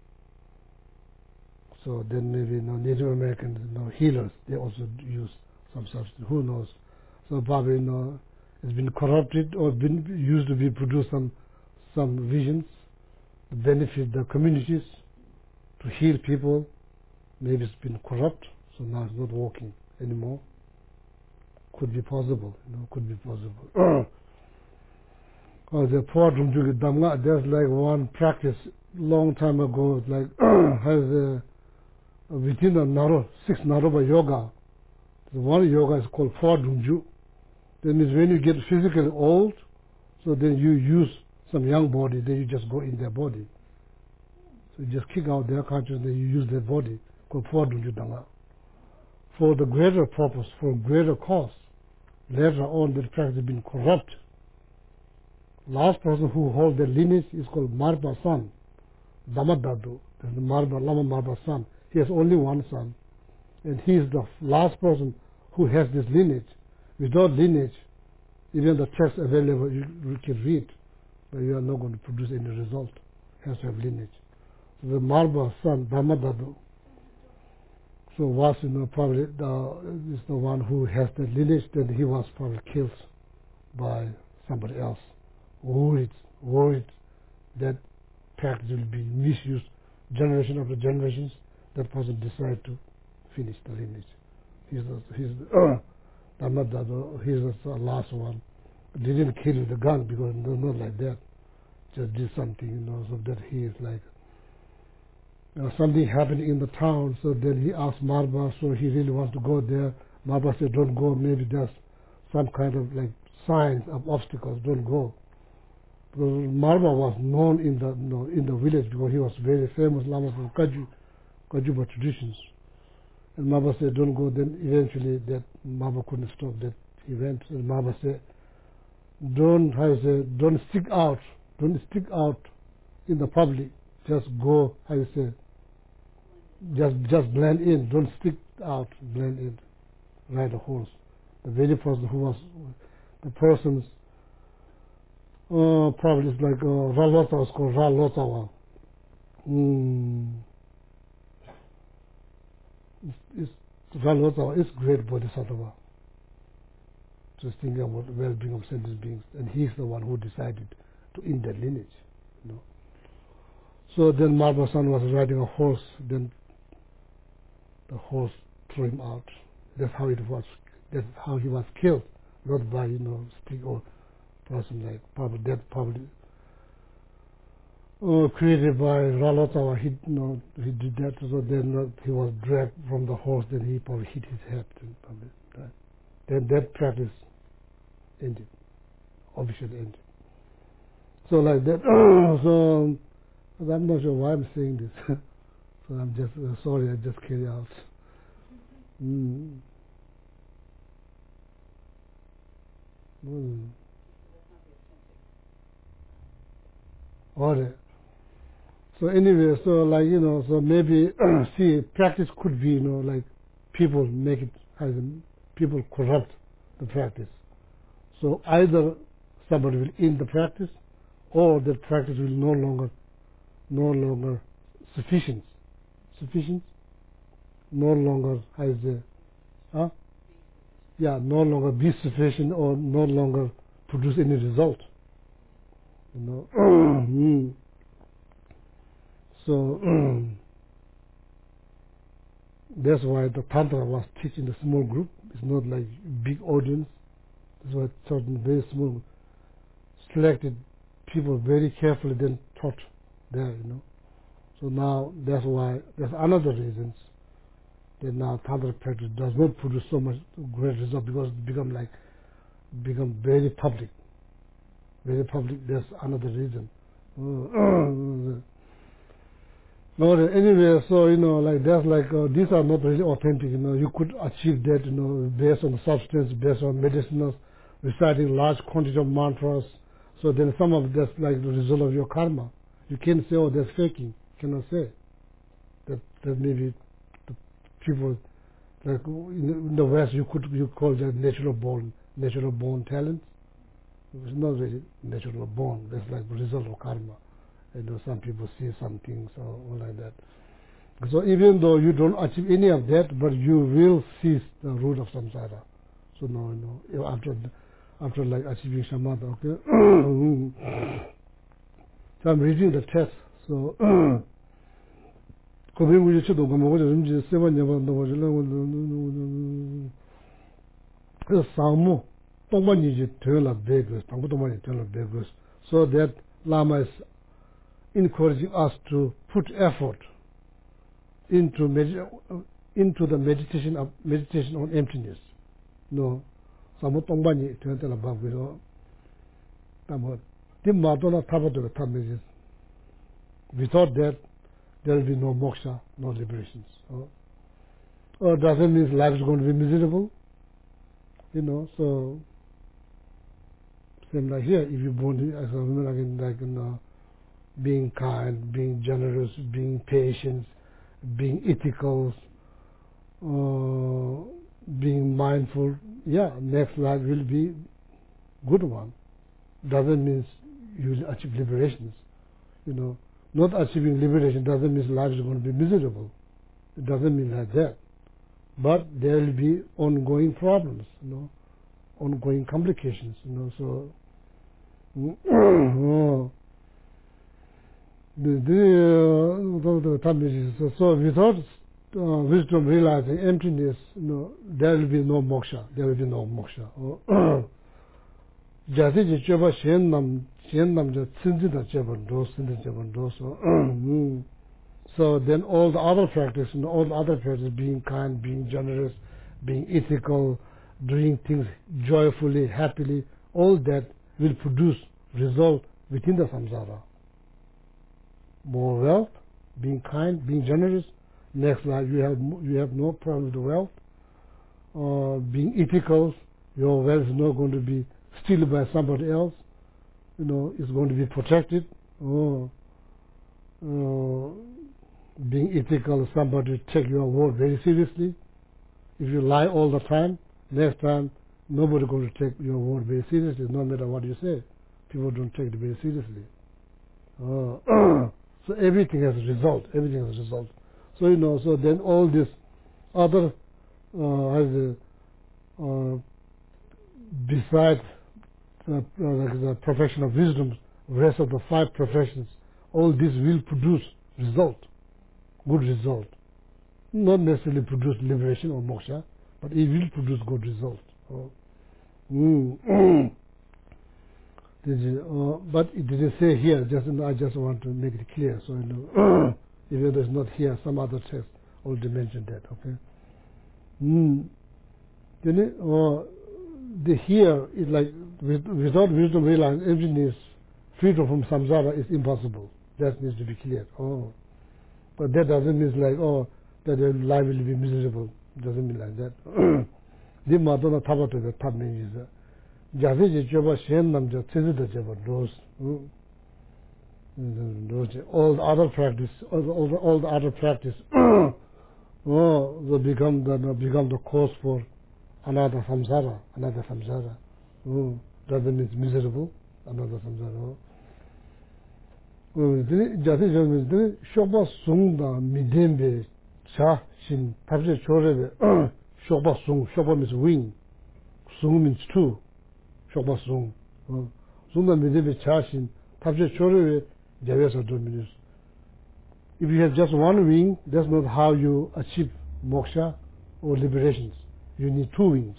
So then maybe you know, Native American you know, healers, they also use some substance. Who knows? So probably you know, it's been corrupted or been used to be produce some some visions to benefit the communities, to heal people. Maybe it's been corrupt, so now it's not working anymore. Could be possible, you know, could be possible. Oh, the poor Damga, there's like one practice long time ago, like has a within the Naro, six Naroba yoga, the one yoga is called Phwa Drumju. Then is when you get physically old, so then you use some young body, then you just go in their body. So you just kick out their consciousness, then you use their body, called Phwa Drumju Danga. For the greater purpose, for greater cause. Later on, the practice has been corrupt. Last person who holds the lineage is called Marpa son, Damadadu. That's the Marpa, Lama Marpa son. He has only one son, and he is the last person who has this lineage. Without lineage, even the text available you, you can read, but you are not going to produce any result. It has to have lineage. So the Marba son, Damadadu, so was you know probably the, is the one who has the lineage. Then he was probably killed by somebody else, worried, worried that practice will be misused generation after generations. That person decided to finish the lineage. He's the, he's the, uh, Damadadu, he's the last one. They didn't kill with the gun because they're not like that. Just did something, you know, so that he is like, you know, something happened in the town, so then he asked Marba, so he really wants to go there. Marba said, don't go, maybe there's some kind of like signs of obstacles, don't go. Because Marba was known in the, you know, in the village because he was very famous Lama from Kaju, Kajuba traditions. And Marba said, don't go. Then eventually that Marba couldn't stop that. He went, and Marba said, don't, how you say, don't stick out, don't stick out in the public. Just go, how you say, just just blend in. Don't stick out, blend in. Ride a horse. The very person who was, the person's, uh, probably it's like uh, Ralota was called Ralotawa. Mm. It's, it's Ralotawa is great Bodhisattva. Just thinking about the well-being of sentient beings, and he's the one who decided to end that lineage. You know. So then Marba-san was riding a horse, then the horse threw him out. That's how it was. That's how he was killed, not by, you know, stick or person like probably that probably uh, created by Ralotawa. He, you know, he did that, so then uh, he was dragged from the horse, then he probably hit his head and probably died. Then that practice ended, officially ended. So like that, so I'm not sure why I'm saying this. So I'm just, uh, sorry, I just carry out. Mm. Mm. All right. So anyway, so like, you know, so maybe, see, practice could be, you know, like people make it, as in, people corrupt the practice. So either somebody will end the practice, or the practice will no longer, no longer sufficient. Sufficient? No longer has a, huh? Yeah, no longer be sufficient or no longer produce any result. You know. mm. So that's why the Tantra was teaching the small group. It's not like big audience. That's why certain very small, selected people very carefully then taught there, you know. So now that's why, that's another reason that now Tantra practice does not produce so much great result, because it become like, become very public. Very public, that's another reason. No, anyway, so, you know, like that's like, uh, these are not really authentic, you know. You could achieve that, you know, based on substance, based on medicinals, reciting large quantity of mantras. So then some of that's like the result of your karma. You can't say, oh, that's faking. You cannot say. That, that maybe the people, like in the West, you could, you call that natural born, natural born talent. It's not really natural born. That's like the result of karma. You know, some people see some things or, or like that. So even though you don't achieve any of that, but you will cease the root of samsara. So no, no. After, after like achieving samatha, okay. So I'm reading the text. So, so that Lama is encouraging us to put effort into med- into the meditation of meditation on emptiness. No, samu tongbani tuente la bagwiro. Tamo timma dona tabato tamesis. Without that, there will be no moksha, no liberations. Oh. Or doesn't mean life is going to be miserable. You know, so same like here, if you born as a woman, like in, like in, uh, being kind, being generous, being patient, being ethical, uh, being mindful, yeah, next life will be good one. Doesn't mean you will achieve liberations. You know, not achieving liberation doesn't mean life is going to be miserable. It doesn't mean like that. But there will be ongoing problems, you know, ongoing complications, you know, so oh, the, the, uh, so, so without uh, wisdom realizing emptiness, you know, there will be no moksha. There will be no moksha. Jadi je cheba shen nam shen nam je tsinzi da cheba do tsinzi cheba do so. So then all the other practice, you know, all the other practice, being kind, being generous, being ethical, doing things joyfully, happily, all that will produce result within the samsara. More wealth, being kind, being generous. Next life you have you have no problem with the wealth. Uh, being ethical, your wealth is not going to be stolen by somebody else. You know, it's going to be protected. Oh, uh, being ethical, somebody take your word very seriously. If you lie all the time, next time nobody going to take your word very seriously, no matter what you say. People don't take it very seriously. Uh, so everything has a result. Everything has a result. So you know. So then all this other uh, has a uh, besides the, uh, like the profession of wisdom, rest of the five professions, all this will produce result, good result. Not necessarily produce liberation or moksha, but it will produce good result. Oh. Mm. This is, uh, but it didn't say here. Just I just want to make it clear, so you know, even though it's not here, some other text already mentioned that. Okay. Mm. Then it, uh, the here is like with, without wisdom realizing everything is freedom from samsara is impossible. That needs to be clear. Oh, but that doesn't mean like oh that your life will be miserable. Doesn't mean like that. The madonna tabato the tab means is jazi joba shen namja tzizi the joba those those all the other practice all the, all the, all the other practice oh they become the become the cause for another samsara another samsara. Oh, doesn't mean it's miserable. Another samsara. 자세 좀 쇼바 숭다 미덴베 자신 답제 조레베 쇼바 숭 쇼바 means wing 숭 means two 쇼바 숭 숭다 미덴베 자신 답제 조레베 자베서 means if you have just one wing, that's not how you achieve moksha or liberations. You need two wings.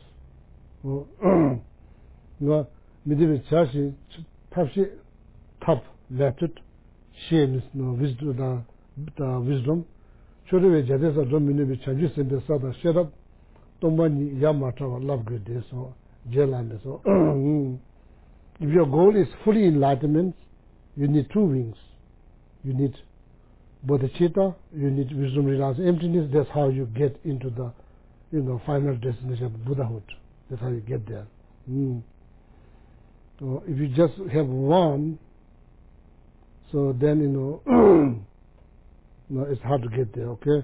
No 미덴베 자신 답제 탑 left shame is no wisdom the, the wisdom chorwe jadesa domine be chanju sembe sada shut tombani yamata love good this so jelan so if your goal is fully enlightenment you need two wings you need bodhicitta you need wisdom realization emptiness. That's how you get into the you know final destination of Buddhahood. That's how you get there. mm. So if you just have one, so then you know, no, it's hard to get there. Okay,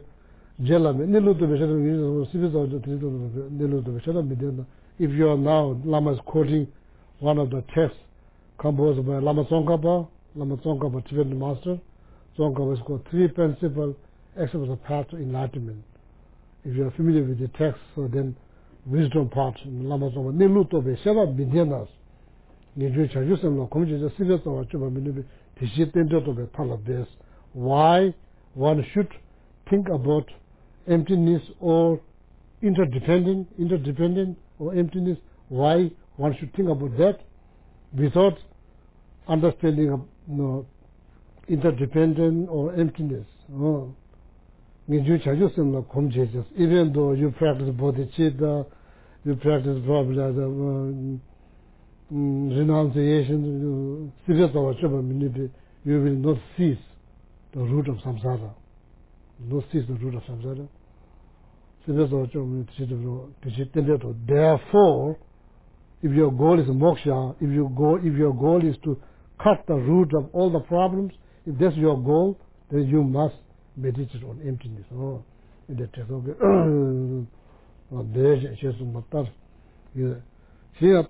if you are now Lama is quoting one of the texts composed by Lama Tsongkhapa, Lama Tsongkhapa, Tibetan master, Tsongkhapa is called Three Principal Acts of the Path to Enlightenment. If you are familiar with the text, so then wisdom part Lama Tsongkhapa Niluto be Shara Bidyanas. Why one should think about emptiness or interdependent, interdependent or emptiness, why one should think about that without understanding of you know, interdependent or emptiness. Oh. Even though you practice bodhicitta, you practice probably the uh, Mm, renunciation, you, you will not cease the root of samsara. Not cease the root of samsara. Therefore, if your goal is moksha, if your goal, if your goal is to cut the root of all the problems, if that's your goal, then you must meditate on emptiness. Oh, in the text, okay. This is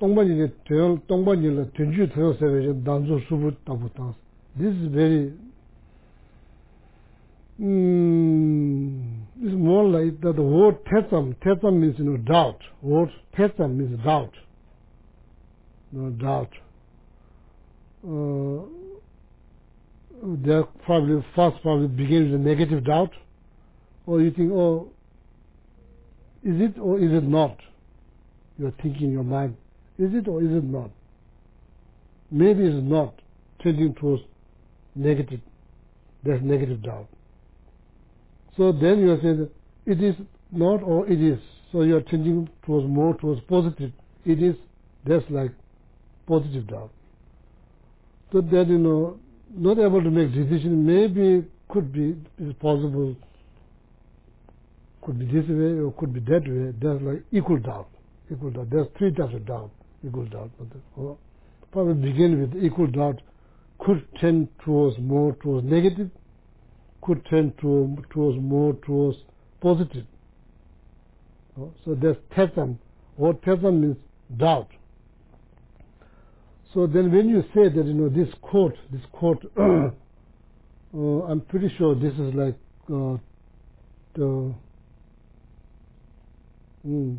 very mm, it's more like that the word tetam, tetam means you know doubt. Word tetam means doubt. No doubt. Uh, they probably first probably begins with a negative doubt. Or you think, oh, is it or is it not? You're thinking in your mind, is it or is it not? Maybe it's not, tending towards negative. There's negative doubt. So then you are saying it is not or it is. So you are tending towards more towards positive. It is, that's like positive doubt. So that you know, not able to make decision, maybe could be, is possible, could be this way or could be that way. There's like equal doubt. Equal doubt. There's three types of doubt. Equal doubt. But probably begin with equal doubt. Could tend towards more towards negative. Could tend to, towards more towards positive. So there's tetam. What tetam means doubt. So then when you say that you know this quote, this quote, uh, I'm pretty sure this is like uh, the. Mm,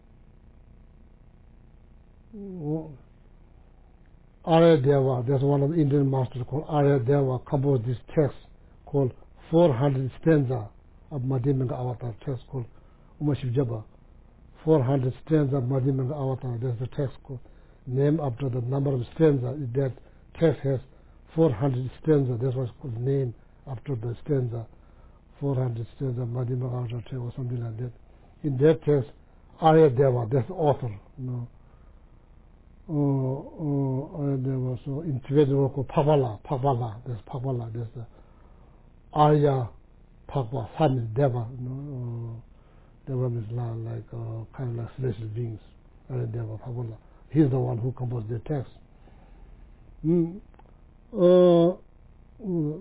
Arya Deva, there's one of the Indian masters called Arya Deva, composed this text called four hundred stanza of Madhyamaka Avatar, text called Uma Shiv Jaba. four hundred stanza of Madhyamaka Avatar, there's the text called. named after the number of stanza. That text has four hundred stanza. That's what's called named after the stanza. four hundred stanza, Madhima Gauta or something like that. In that text, Arya Deva, that's the author. You know. Oh, oh, Arya Deva. So in Tibetan we call Pagwala, Pagwala. That's Pagwala. That's the Arya Pagwa, son Deva. You know. Uh, Deva means like uh, kind of like celestial beings. Arya Deva, Pagwala. He's the one who composed the text. Mm. Uh, mm.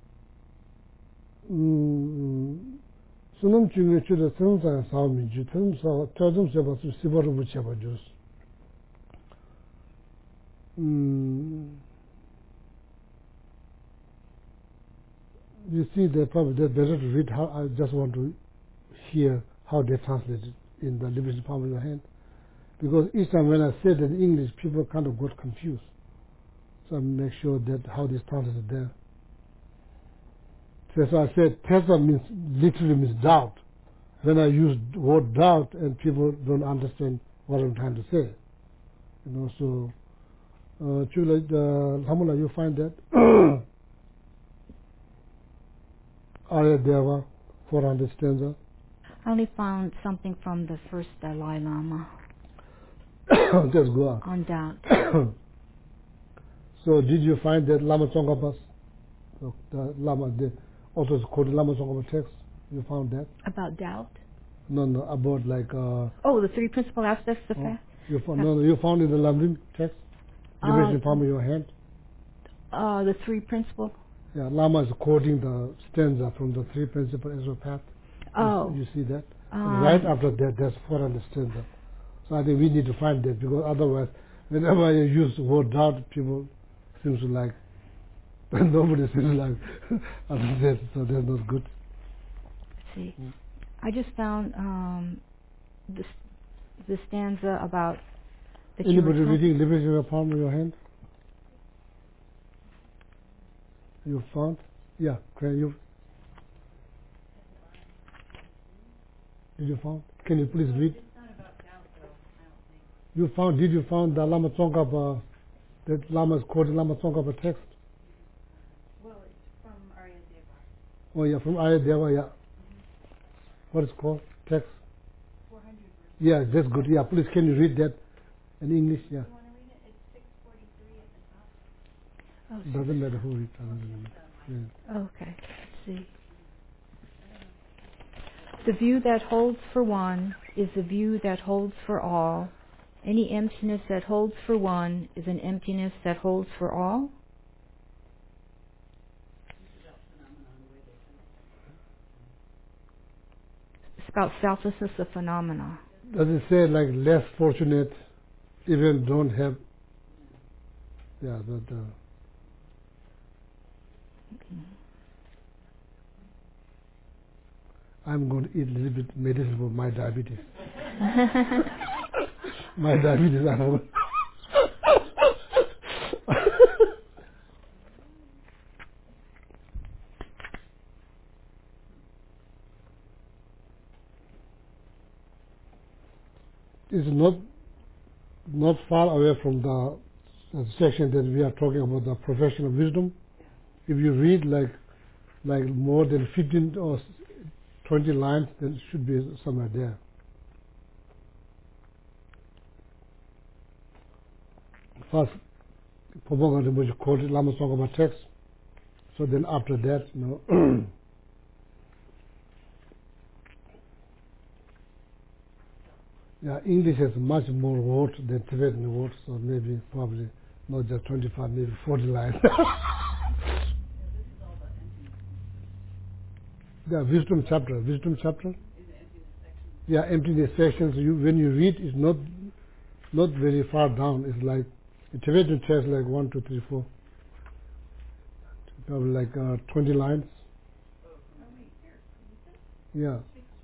Sunam Chunga Chuda Sunsa Sami Jutum Sa Tadum Seba Sibaru Chaba Jus. You see, they probably they're better to read how. I just want to hear how they translate it in the Liberation Palm of your hand. Because each time when I said it in English, people kind of got confused. So I make sure that how this translated there. So I said, Tessa means, literally means doubt. When I use the word doubt and people don't understand what I'm trying to say. You know, so, uh, Chula, uh, Hamula, you find that? Arya Deva, four hundred stanza. I only found something from the first Dalai Lama. Just go on. On doubt. So did you find that Lama Tsongkhapa's, the, the Lama, the, also it's called Lama Tsongkhapa text? You found that? About doubt? No, no, about like... Uh, oh, the three principal aspects of oh, faith? You found, no, no, you found in the Lamrim text? Liberation in the palm of your hand? Uh, the three principal? Yeah, Lama is quoting the stanza from the three principal Ezra path. Oh. You, you see that? Um, right after that, there's four hundred stanza. So I think we need to find that, because otherwise, whenever you use the word doubt, people seems to like, nobody seems to like understand, so that's not good. Let's see. Mm. I just found um, this, the stanza about... That Anybody you reading Liberation in the palm of your hand? You found? Yeah, can you? Did you found? Can you please read? It's not about doubt, though, I don't think. You found, did you found the Lama Tsongkhapa, that Lama's quoted Lama Tsongkhapa text? Well, it's from Arya Deva. Oh yeah, from Arya Deva, yeah. Mm-hmm. What is it called? Text? four hundred verses. Yeah, that's good. Yeah, please can you read that in English? Yeah. You want to read it? It's six forty-three at the top. Oh, doesn't matter who reads. Yeah. Okay, let's see. The view that holds for one is the view that holds for all. Any emptiness that holds for one is an emptiness that holds for all. It's about selflessness of phenomena. Does it say like less fortunate even don't have? Yeah, but. Uh, okay. I'm going to eat a little bit medicine for my diabetes. My diabetes, I don't It's not not far away from the, the section that we are talking about, the profession of wisdom. If you read like like more than fifteen or twenty lines, then it should be somewhere there. First, Pobonga Rinpoche quoted Lama Tsongkhapa text. So then after that, you know, yeah, English has much more words than Tibetan words, so maybe probably not just twenty-five, maybe forty lines. Yeah, wisdom chapter, wisdom chapter. Yeah, emptiness sections. You, when you read, it's not not very far down. It's like a Tibetan text, like one, two, three, four. Probably like uh, twenty lines. Yeah.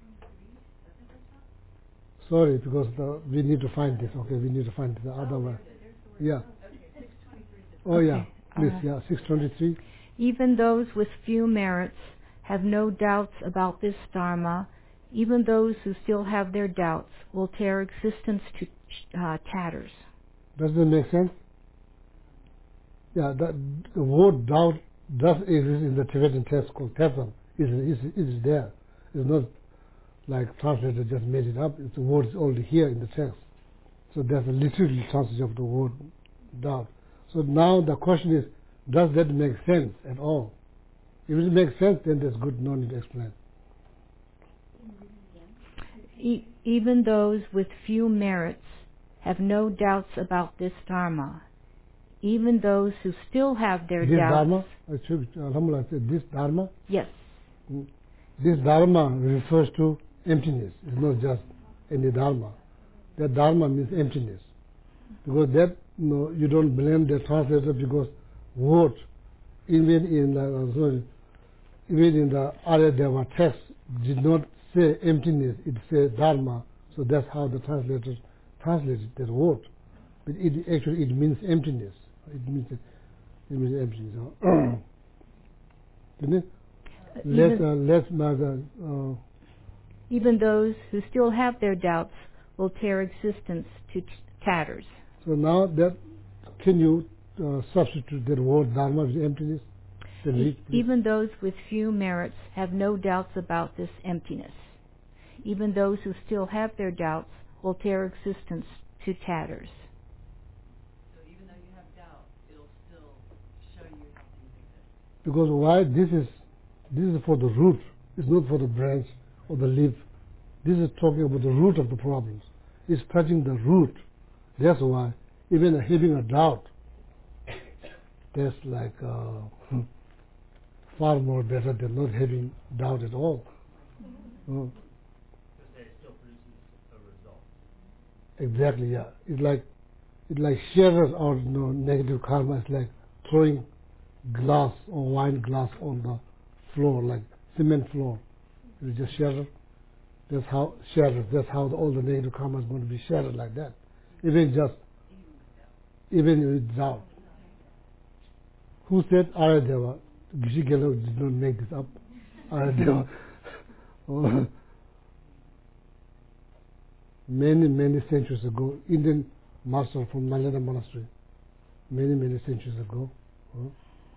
Sorry, because the, we need to find this. Okay, we need to find the other one. Yeah. Oh okay. yeah, please. Uh, yeah, six twenty-three. Even those with few merits have no doubts about this Dharma. Even those who still have their doubts will tear existence to uh, tatters. Does that make sense? Yeah, that, the word doubt does exist in the Tibetan text called Tetham. It is, it is there. It's not like translator just made it up. It's the word is already here in the text. So there's a literal translation of the word doubt. So now the question is, does that make sense at all? If it makes sense, then that's good, no need to explain. E- even those with few merits have no doubts about this dharma. Even those who still have their This doubts. dharma, I should, Alhamdulillah, say this dharma. Yes. This dharma refers to emptiness. It's not just any dharma. That dharma means emptiness. Because that, you know, you don't blame the translator because word, even in the, uh, sorry, even in the Aryadeva text, did not say emptiness, it said dharma. So that's how the translator translated that word. But it actually it means emptiness. It means it means emptiness. Isn't it? Let uh, let mother. Uh, even those who still have their doubts will tear existence to t- tatters. So now that, can you uh, substitute that word dharma with emptiness? Then read, even those with few merits have no doubts about this emptiness. Even those who still have their doubts will tear existence to tatters. So even though you have doubt, it'll still show you how things exist. Because why? This is this is for the root. It's not for the branch or the leaf. This is talking about the root of the problems. It's touching the root. That's why even having a doubt, that's like uh, far more better than not having doubt at all. Because it still produces a result. Exactly, yeah. It's like it like shatters our, you know, negative karma. It's like throwing glass or wine glass on the floor, like cement floor. You just shatter. That's how shatters. That's how the, all the negative karma is going to be shattered like that. Even just, even with doubt. Who said Aryadeva? Gishigela did not make this up. Aryadeva. Oh. Many, many centuries ago, Indian master from Nalanda Monastery, many, many centuries ago. Oh.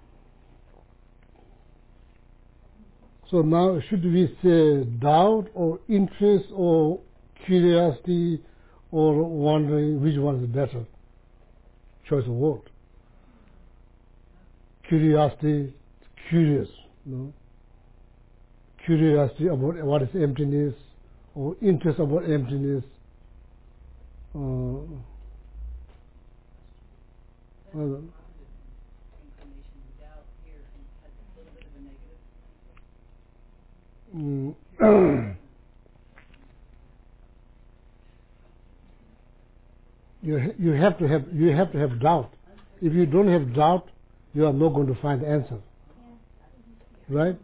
So now, should we say doubt or interest or curiosity or wondering, which one is better? Choice of word. Curiosity, curious, no? Curiosity about what is emptiness, or interest about emptiness. Uh, well, Inclination and doubt here and has a little bit of a negative. Mm, you ha- you have to have you have to have doubt. If you don't have doubt, you are not going to find the answer. Right?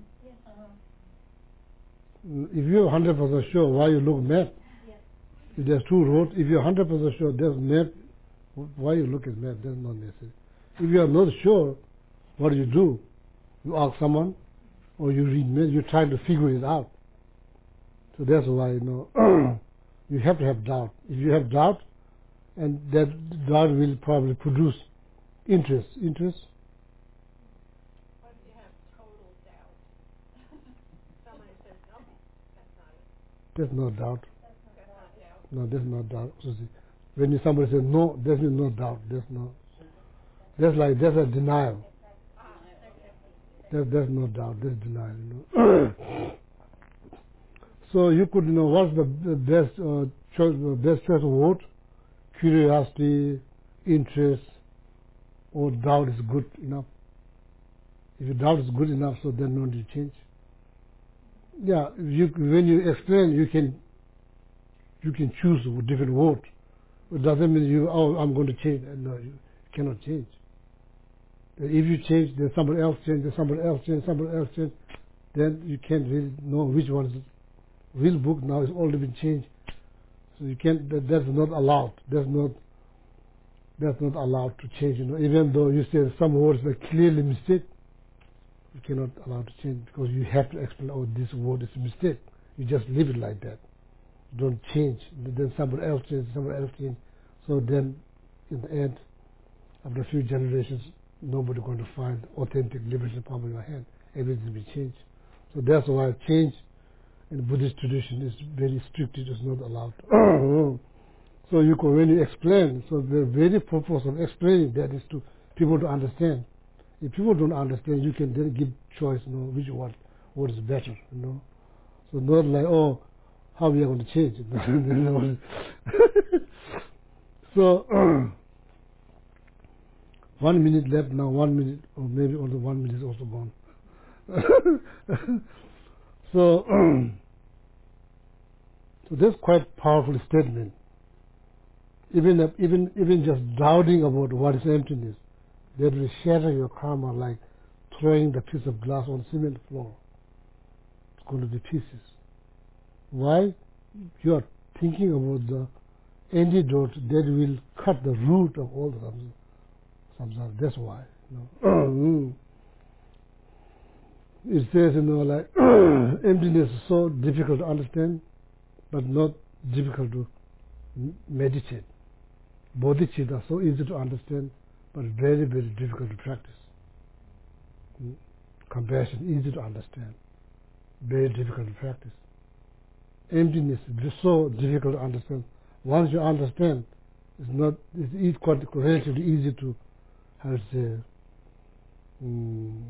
Mm, If you're one hundred percent sure, why you look mad? If there's two roads, if you're one hundred percent sure there's map, why you look at map? That's not necessary. If you are not sure, what do you do? You ask someone, or you read mail, you're trying to figure it out. So that's why, you know, you have to have doubt. If you have doubt, and that doubt will probably produce interest. Interest? What if you have total doubt? Somebody says, no, that's not it. There's no doubt. That's not doubt. No, there's no doubt. So see, when you- somebody says no, there's no doubt. There's no. That's like, that's a denial. There, there's no doubt. There's denial, you know. So you could, you know, what's the the best uh, choice, the best choice of word? Curiosity, interest, or doubt is good enough. If your doubt is good enough, so then no need to change. Yeah, you, when you explain, you can you can choose a different word. It doesn't mean you, oh, I'm going to change. No, you cannot change. If you change, then somebody else change, then somebody else change, somebody else change, then you can't really know which one is real book now. It's already been changed, so you can't. That, that's not allowed. That's not. That's not allowed to change. You know, even though you say some words are clearly mistake, you cannot allow to change because you have to explain. Oh, this word is a mistake. You just leave it like that. Don't change. Then somebody else change. Somebody else change. So then, in the end, after a few generations, nobody going to find authentic liberation palm in your hand. Everything will change. So that's why change in Buddhist tradition is very strict. It is not allowed. So you can, when you explain, so the very purpose of explaining that is to people to understand. If people don't understand, you can then give choice, you know, which one, what is better, you know. So not like, oh, how we are going to change it. So one minute left now, one minute, or maybe only one minute is also gone. So, so that's quite powerful statement. Even even even just doubting about what is emptiness, that will shatter your karma like throwing the piece of glass on cement floor. It's going to be pieces. Why? You are thinking about the antidote that will cut the root of all the samsara. That's why. You know. It says, you know, like emptiness is so difficult to understand, but not difficult to meditate. Bodhicitta are so easy to understand, but very, very difficult to practice. Compassion, easy to understand, very difficult to practice. Emptiness is so difficult to understand. Once you understand, it's not, it's quite relatively easy to, how to say, um,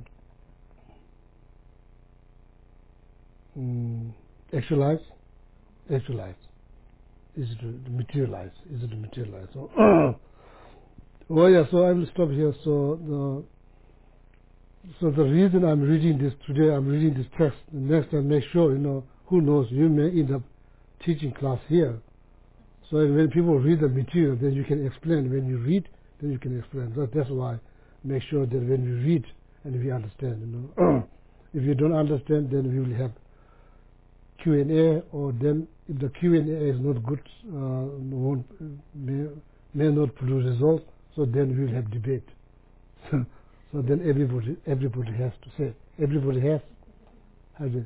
um, actualize, actualize. Easy to materialize, easy to materialize. So, well, yeah, so I will stop here. So, the, so the reason I'm reading this today, I'm reading this text. Next time, make sure, you know, who knows, you may end up teaching class here. So when people read the material, then you can explain. When you read, then you can explain. So that's why make sure that when we read and we understand, you know. If you don't understand, then we will have Q and A, or then if the Q and A is not good, uh, won't, may, may not produce results, so then we will have debate. So, so then everybody everybody has to say. Everybody has. Has it?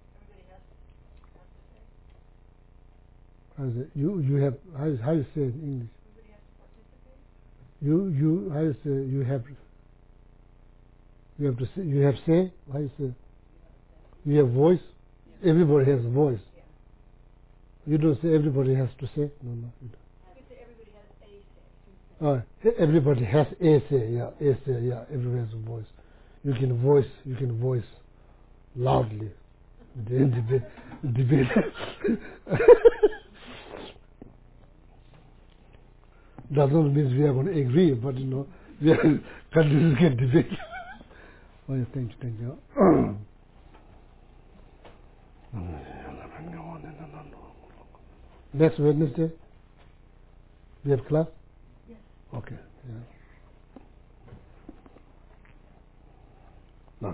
How is it? You you have how is, how you say it in English? You you how you say you have you have to say you have say how you say you have voice. Everybody has a voice. You don't say everybody has to say. No, no. You don't. You say everybody has a say. Oh, everybody has a say. Yeah, a say. Yeah, everybody has a voice. You can voice. You can voice loudly. The debate. Debate. Doesn't mean we are going to agree, but you know, we are continuing to get debate. Oh, yeah, thank you, thank you. Next Wednesday, we have class? Yes. Okay. Yeah.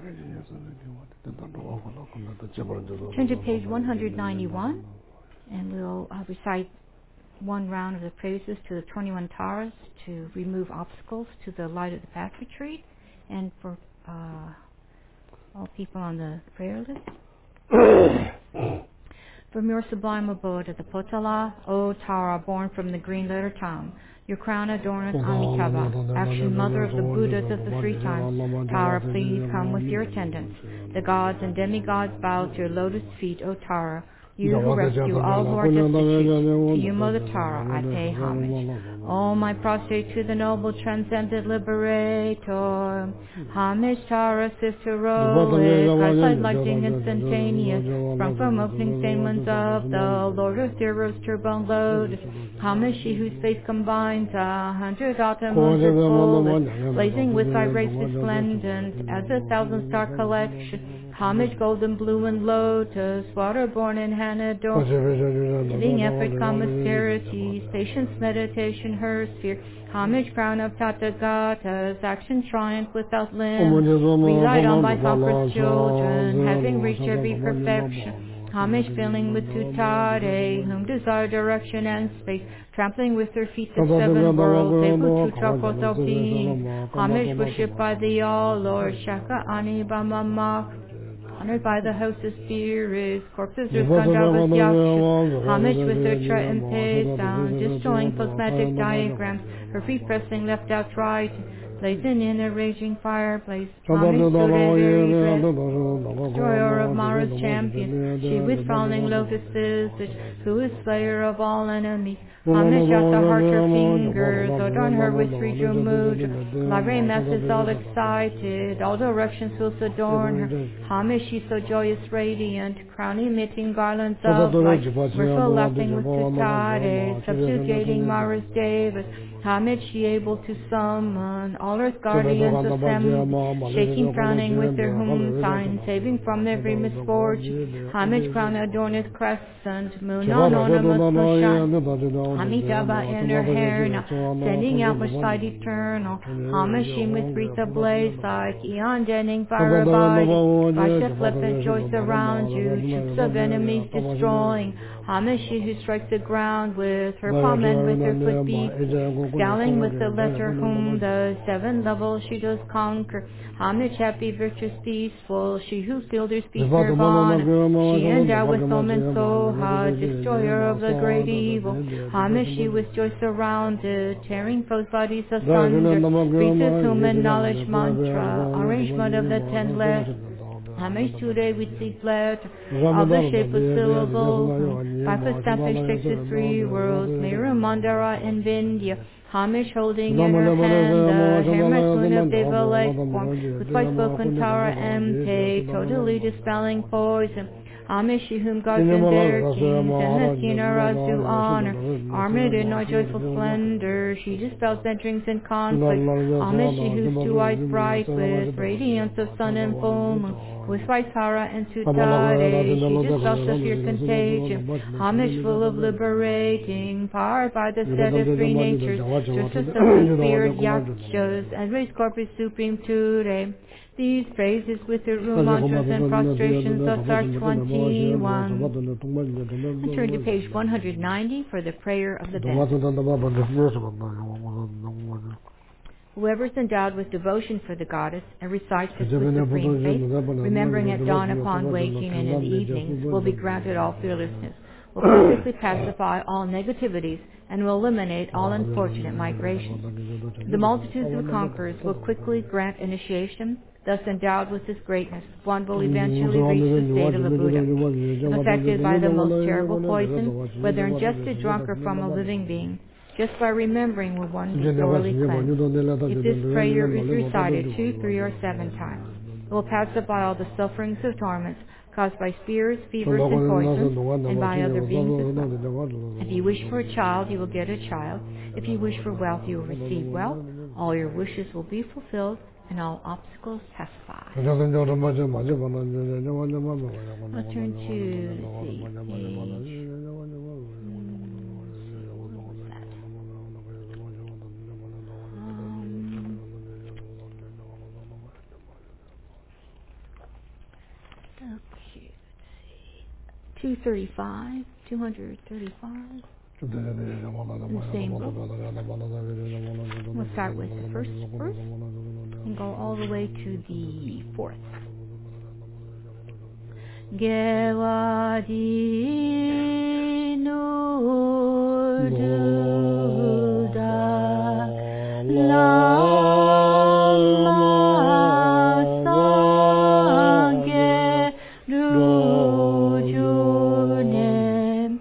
Turn to page one ninety-one, and we'll uh, recite one round of the praises to the twenty-one Taras to remove obstacles to the light of the path retreat, and for uh, all people on the prayer list. From your sublime abode at the Potala, O Tara, born from the green letter Tam, your crown adorneth Amitabha, action mother of the Buddhas of the three times. Tara, please come with your attendants. The gods and demigods bow to your lotus feet, O Tara. You who rescue all who are destitute. To you, Mother Tara, I pay homage. Oh, my prostrate to the noble transcendent liberator. Homage, Tara, sister heroic, Christ-like lighting instantaneous, sprung from opening statements of the Lord of Heroes, turbo lotus. Homage, she whose face combines a hundred automodes of fullness, blazing with thy rays resplendent as a thousand star collection. Homage, golden blue and lotus, water-born and Hanador, living effort, calm austerities, patience, meditation, her sphere. Homage, crown of Tathagatas, action, triumph without limits, relied on by conquerors' children, having reached every perfection. Homage, filling with tutare, whom desire direction and space, trampling with her feet the seven worlds, able to travel without being. Homage, worshipped by the all Lord, Shaka Ani Bama. honored by the host of spirits, corpses are Gandharvas Yaksha, homage with their triumphant sound, destroying plasmatic diagrams, her free pressing left out right, blazing in a raging fireplace, homage to the very blessed, destroyer of Mara's champion, she with frowning lotuses, who is slayer of all enemies, homage at the heart her fingers, adorn her with three Jumuj, Lare masses all excited, all directions will adorn her, homage she's so joyous radiant, crown emitting garlands of light, mirthful laughing with tutare, subjugating Mara's David, homage she able to summon all earth guardians assembled, shaking frowning with their home sign, saving from every misfortune, homage crown adorneth crescent, moon on ornaments will shine, Amitabha in her hair now, sending out much light eternal, homage she with wreath ablaze like eon denning fire abiding, Vaishya flip and joy surround you, troops of enemies destroying, homage she who strikes the ground with her palm and with her foot beat, scowling with the letter whom the seven levels she does conquer, homage happy, virtuous, peaceful, she who filled her speech nirvana, she endowed with Om and Soha, destroyer of the great evil, homage she with joy surrounded, tearing foes' bodies asunder, breathes human knowledge mantra, arrangement of the ten letters, homage today we seek letter, of the shape of syllables, five foot stamping shakes the three worlds, Meru, Mandara, and Vindhya, homage holding in her hand the hermit moon of Deva like form, with white spoken tower empty, totally dispelling poison, homage she whom gods and their kings, and the Kinnaras do honor, armored in our joyful splendor, she dispels venturings and conflict, homage she whose two eyes bright with radiance of sun and full moon, with white Tara and Tutare, she dispels the fear contagion, homage full of liberating, powered by the set of three natures, justice of the spirit yakshas, and raise corpus supreme today. These phrases with their room mantras and prostrations thus are twenty-one. And turn to page one hundred ninety for the prayer of the bed. Whoever is endowed with devotion for the goddess and recites this with supreme faith, remembering at dawn upon waking and in the evenings, will be granted all fearlessness, will perfectly pacify all negativities, and will eliminate all unfortunate migrations. The multitudes of conquerors will quickly grant initiation. Thus endowed with this greatness, one will eventually reach the state of a Buddha. If affected by the most terrible poison, whether ingested, drunk, or from a living being, just by remembering will one be thoroughly cleansed. If this prayer is recited two, three, or seven times, it will pacify all the sufferings of torments caused by spears, fevers, and poisons, and by other beings as well. If you wish for a child, you will get a child. If you wish for wealth, you will receive wealth. All your wishes will be fulfilled, and all obstacles pacified. I'll turn to, let's see, page... two thirty-five, two thirty-five. The same book. We'll start with the first verse and go all the way to the fourth. Gewadi Nududa Lama Sange Rujune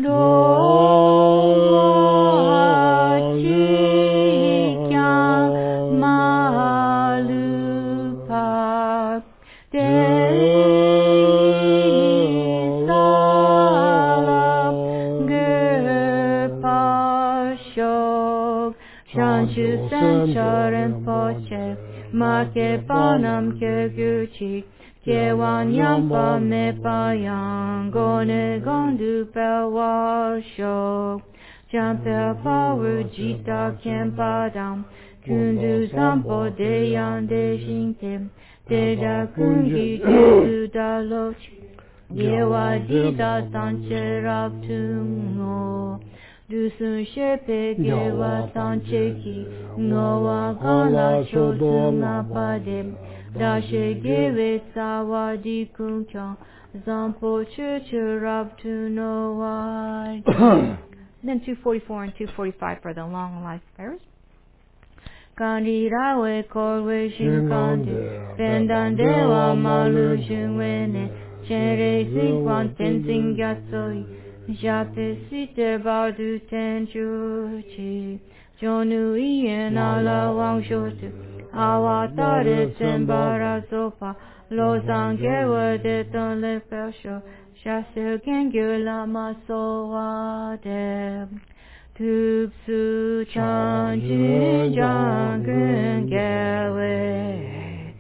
Make panam ke guchi ke wanyam pa me payang gone gondu pelwa sho jampe power jita kempadam kundu sampo de yande shinte de da kungi ju da loch yewa di da sanche rap tungo Dusun shepe gewa tancheki Ngawa gala shosu ngapadem Dashe gewe sawa di kunkyon Zampo chuchu rab tu no. Then two forty-four and two forty-five for the long life prayers. Kandirawe korwe shinkande Bendandewa malu shingwene Chere singwan tensing gasoi Jape site badu tenjuchi Jonu ien ala wang shotu Awatare sembara sopa Lozangewe de ton le persho Shase gengula masowa de Tupsu chanjin jangun gewe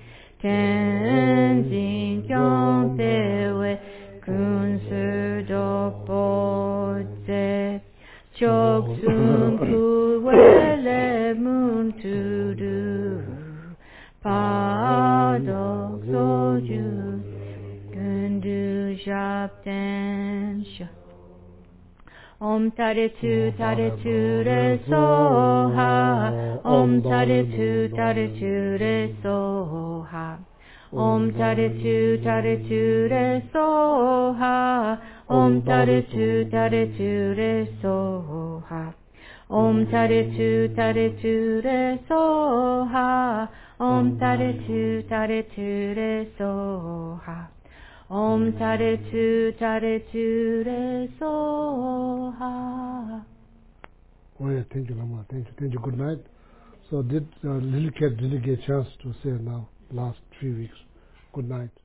Tenzin kyong pewe Kunsu dokpo ze Chok sun kuwe le mun tu du Padok soju Gundu japten sha Om tare tu tare tu re so ha Om tare tu tare tu re so ha Om tare tu tare tu re so ha Om tare tu tare tu re so ha Om tare tu tare tu re so ha Om tare tu tare tu re so ha Om tare tu tare tu re so ha. Oh yeah, thank you, Lama. Thank you, thank you. Good night. So did uh, little cat didn't get a chance to say now last three weeks. Good night.